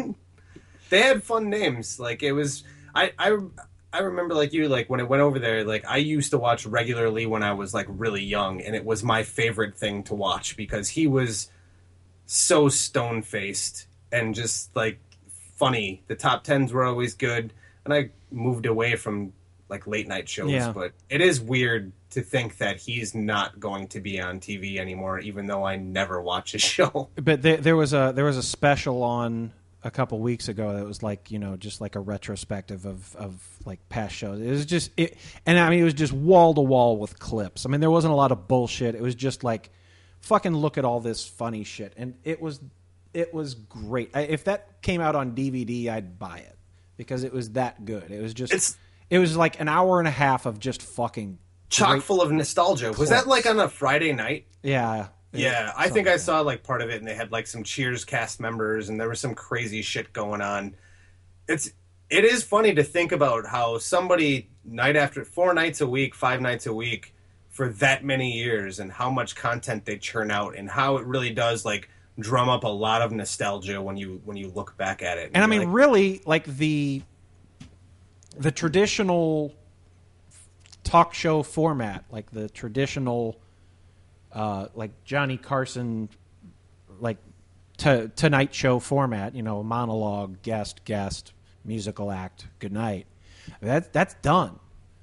They had fun names. Like it was, I, I, I remember like you, like when it went over there, like I used to watch regularly when I was like really young, and it was my favorite thing to watch because he was so stone faced and just like funny. The top tens were always good, and I moved away from like late night shows, Yeah. but it is weird to think that he's not going to be on T V anymore, even though I never watch his show. But there, there was a there was a special on a couple weeks ago that was like you know just like a retrospective of, of like past shows. It was just it, and I mean it was just wall to wall with clips. I mean there wasn't a lot of bullshit. It was just like fucking look at all this funny shit, and it was it was great. I, if that came out on D V D, I'd buy it because it was that good. It was just It's- it was like an hour and a half of just fucking Chock great full of nostalgia. Was clips. that like on a Friday night? Yeah. Yeah, I think I saw like part of it, and they had like some Cheers cast members, and there was some crazy shit going on. It's it is funny to think about how somebody night after four nights a week, five nights a week for that many years, and how much content they churn out, and how it really does like drum up a lot of nostalgia when you when you look back at it. And I you're mean, like, really, like the the traditional talk show format, like the traditional, uh, like Johnny Carson, like t- Tonight Show format. You know, monologue, guest, guest, musical act, good night. That that's done.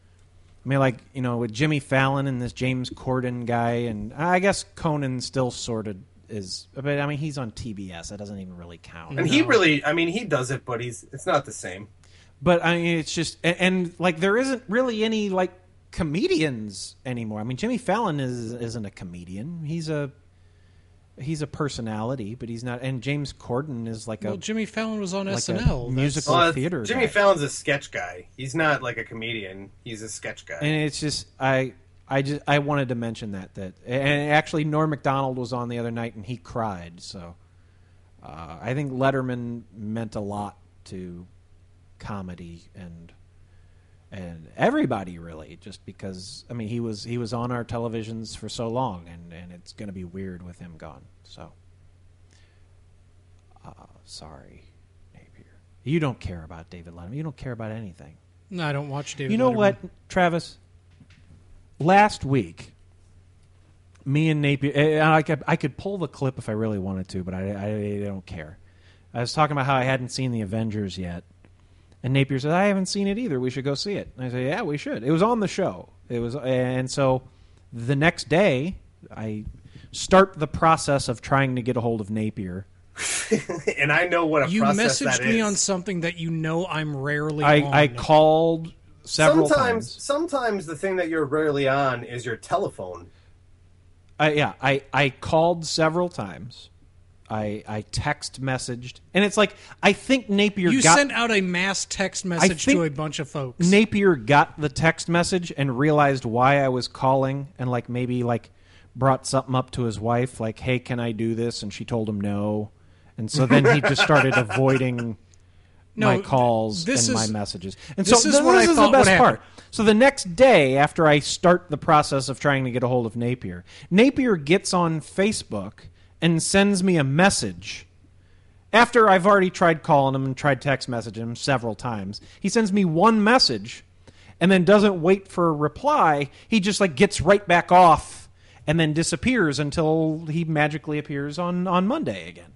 I mean, like you know, with Jimmy Fallon and this James Corden guy, and I guess Conan still sort of is, but I mean, he's on T B S. That doesn't even really count. and he really, I mean, he does it, but he's it's not the same. But I mean, it's just and, and like there isn't really any like comedians anymore. I mean, Jimmy Fallon is isn't a comedian. He's a he's a personality, but he's not. And James Corden is like Well, a Jimmy Fallon was on like S N L. a That's- musical Well, theater. Jimmy guy. Fallon's a sketch guy. He's not like a comedian. He's a sketch guy. And it's just I I just I wanted to mention that that and actually Norm Macdonald was on the other night and he cried. So uh, I think Letterman meant a lot to comedy and and everybody really, just because I mean he was he was on our televisions for so long, and, and it's going to be weird with him gone. So uh, sorry, Napier. You don't care about David Letterman. You don't care about anything. No, I don't watch David You know Letterman. what, Travis? Last week, me and Napier, and I could, I could pull the clip if I really wanted to, but I, I don't care. I was talking about how I hadn't seen the Avengers yet, and Napier said, I haven't seen it either. We should go see it. And I said, yeah, we should. It was on the show. It was, and so the next day, I start the process of trying to get a hold of Napier. And I know what a You process messaged that me is. on something that you know I'm rarely I, on. I called several sometimes, times. sometimes the thing that you're rarely on is your telephone. I, yeah, I, I called several times. I, I text messaged, and it's like I think Napier You got, sent out a mass text message think to a bunch of folks. Napier got the text message and realized why I was calling, and like maybe like brought something up to his wife, like, "Hey, can I do this?" And she told him no, and so then he just started avoiding No, my calls this and is- my messages. And this so is th- what this I is thought the best would part. happen. So the next day, after I start the process of trying to get a hold of Napier, Napier gets on Facebook and sends me a message. After I've already tried calling him and tried text messaging him several times, he sends me one message and then doesn't wait for a reply. He just like gets right back off and then disappears until he magically appears on, on Monday again.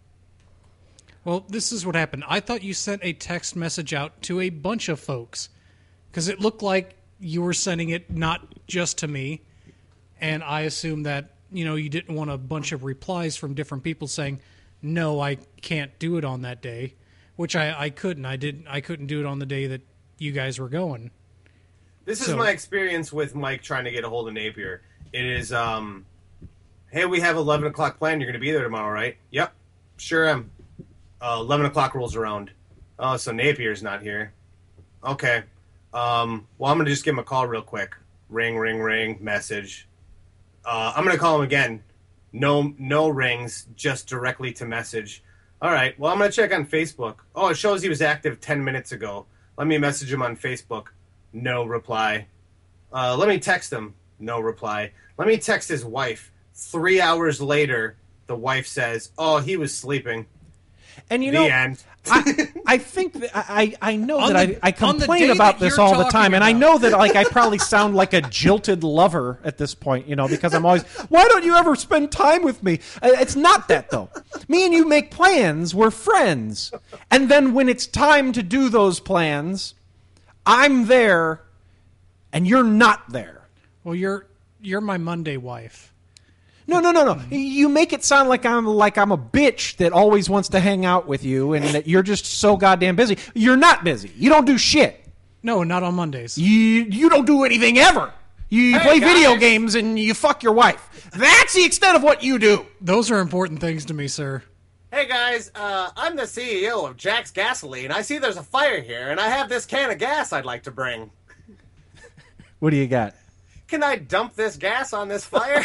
Well, this is what happened. I thought you sent a text message out to a bunch of folks because it looked like you were sending it not just to me, and I assumed that, you know, you didn't want a bunch of replies from different people saying, no, I can't do it on that day, which I, I couldn't. I didn't. I couldn't do it on the day that you guys were going. This is So- my experience with Mike trying to get a hold of Napier. It is, um, hey, we have eleven o'clock planned. You're going to be there tomorrow, right? Yep, sure am. Uh, eleven o'clock rolls around. Oh, so Napier's not here. Okay. Um, well, I'm going to just give him a call real quick. Ring, ring, ring, message. Uh, I'm going to call him again. No, no rings, just directly to message. All right, well, I'm going to check on Facebook. Oh, it shows he was active ten minutes ago. Let me message him on Facebook. No reply. Uh, let me text him. No reply. Let me text his wife. Three hours later, the wife says, oh, he was sleeping. And you The know, end. I, I think that I, I know On that the- I, I on the complain day about that this you're all the talking time, and I about. know that like I probably sound like a jilted lover at this point, you know, because I'm always, why don't you ever spend time with me? Uh, It's not that though. Me and you make plans. We're friends, and then when it's time to do those plans, I'm there, and you're not there. Well, you're you're my Monday wife. No, no, no, no. You make it sound like I'm like I'm a bitch that always wants to hang out with you, and that you're just so goddamn busy. You're not busy. You don't do shit. No, not on Mondays. You you don't do anything ever. You Hey, play video guys. games and you fuck your wife. That's the extent of what you do. Those are important things to me, sir. Hey guys, uh, I'm the C E O of Jack's Gasoline. I see there's a fire here, and I have this can of gas I'd like to bring. What do you got? Can I dump this gas on this fire?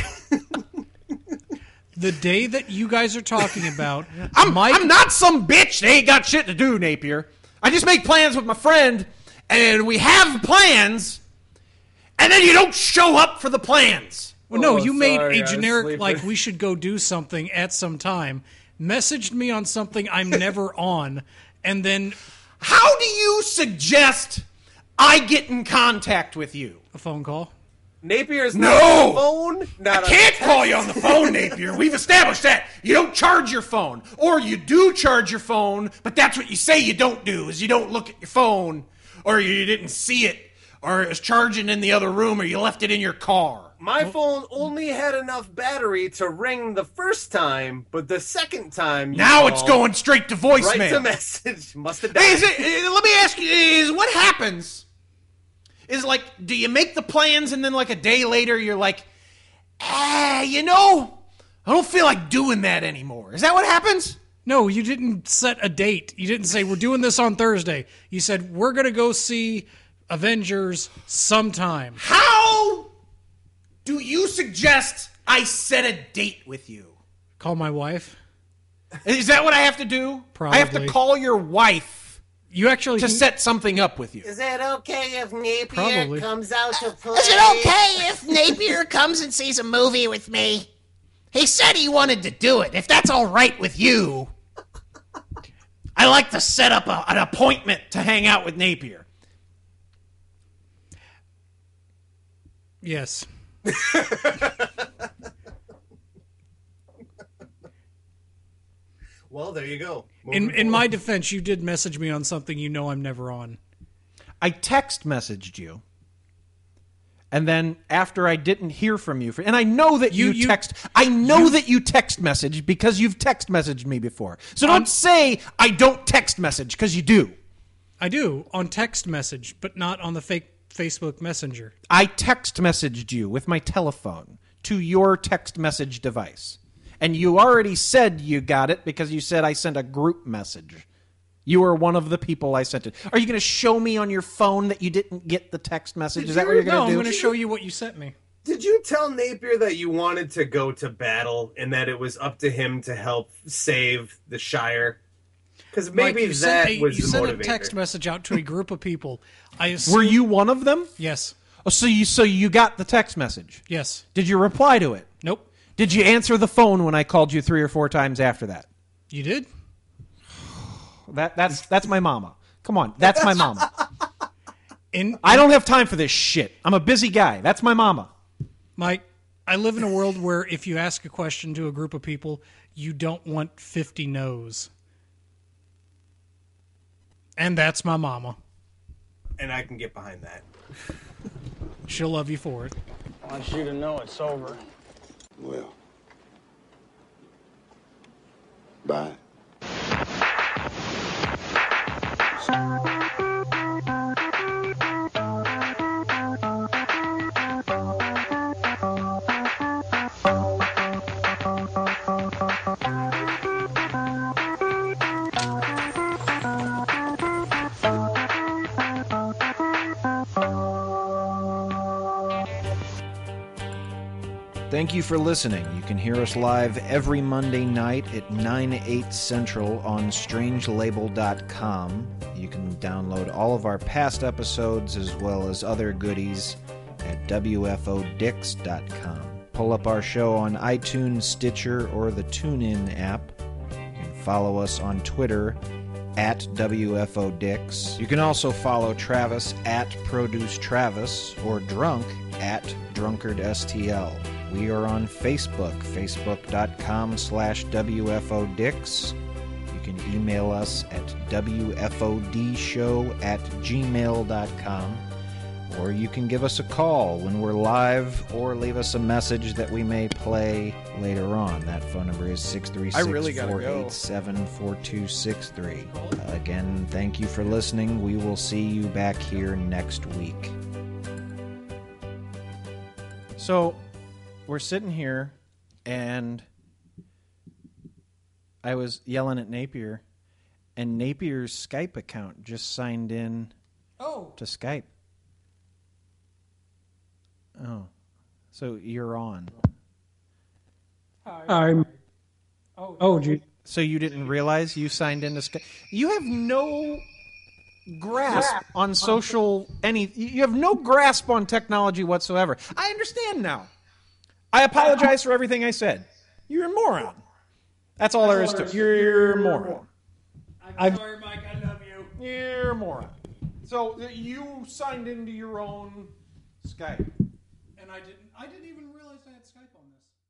The day that you guys are talking about, I'm, Mike, I'm not some bitch that ain't got shit to do, Napier. I just make plans with my friend, and we have plans, and then you don't show up for the plans. Well, no, Oh, you made sorry, I a was generic, sleeping. like, we should go do something at some time, messaged me on something I'm never on, and then How do you suggest I get in contact with you? a phone call. Napier's No! not on the phone. Not I on can't the call you on the phone, Napier. We've established that. You don't charge your phone. Or you do charge your phone, but that's what you say you don't do, is you don't look at your phone, or you didn't see it, or it was charging in the other room, or you left it in your car. My phone only had enough battery to ring the first time, but the second time you Now it's called, going straight to right to voicemail. message. Must have died. Hey, is it, uh, let me ask you, is what happens is like, do you make the plans and then like a day later you're like, ah, you know, I don't feel like doing that anymore. Is that what happens? No, you didn't set a date. You didn't say, we're doing this on Thursday. You said, we're going to go see Avengers sometime. How do you suggest I set a date with you? Call my wife. Is that what I have to do? I have to Probably. call your wife You actually to can- set something up with you. Is it okay if Napier Probably. comes out to play? Is it okay if Napier comes and sees a movie with me? He said he wanted to do it. If that's all right with you. I like to set up a, an appointment to hang out with Napier. Yes. Well, there you go. In Moving in my forward. defense, you did message me on something you know I'm never on. I text messaged you. And then after I didn't hear from you, for, and I know that you, You- you- text, I know you- that you text message because you've text messaged me before. So I'm- don't say I don't text message because you do. I do on text message, but not on the fake Facebook Messenger. I text messaged you with my telephone to your text message device. And you already said you got it because you said I sent a group message. You were one of the people I sent it. Are you going to show me on your phone that you didn't get the text message? Did Is that you- what you're going No, to do? I'm going to show you what you sent me. Did you tell Napier that you wanted to go to battle and that it was up to him to help save the Shire? Because maybe Mike, you that sent a, was you the sent motivator. a text message out to a group of people. I assume, Were you one of them? Yes. Oh, so you so you got the text message? Yes. Did you reply to it? Nope. Did you answer the phone when I called you three or four times after that? You did? That that's that's my mama. Come on, that's my mama. In, I don't have time for this shit. I'm a busy guy. That's my mama. Mike, I live in a world where if you ask a question to a group of people, you don't want fifty no's. And that's my mama. And I can get behind that. She'll love you for it. I want you to know it's over. Well. Bye. Thank you for listening. You can hear us live every Monday night at nine, eight Central on strange label dot com. You can download all of our past episodes as well as other goodies at W F O Dix dot com. Pull up our show on iTunes, Stitcher, or the TuneIn app. You can follow us on Twitter at W F O Dix. You can also follow Travis at Produce Travis or Drunk at Drunkard S T L. We are on Facebook, facebook.com slash WFODix. You can email us at W F O D show at gmail dot com. Or you can give us a call when we're live or leave us a message that we may play later on. That phone number is six three six, four eight seven, four two six three. Uh, again, thank you for listening. We will see you back here next week. So, we're sitting here, and I was yelling at Napier, and Napier's Skype account just signed in oh. to Skype. Oh, so you're on. I'm. Oh, oh, gee. So you didn't realize you signed into Skype? You have no grasp on social any. You have no grasp on technology whatsoever. I understand now. I apologize for everything I said. You're a moron. That's all there is to it. You're a moron. I'm sorry, Mike. I love you. You're a moron. So you signed into your own Skype. And I didn't. I didn't even realize I had Skype on this.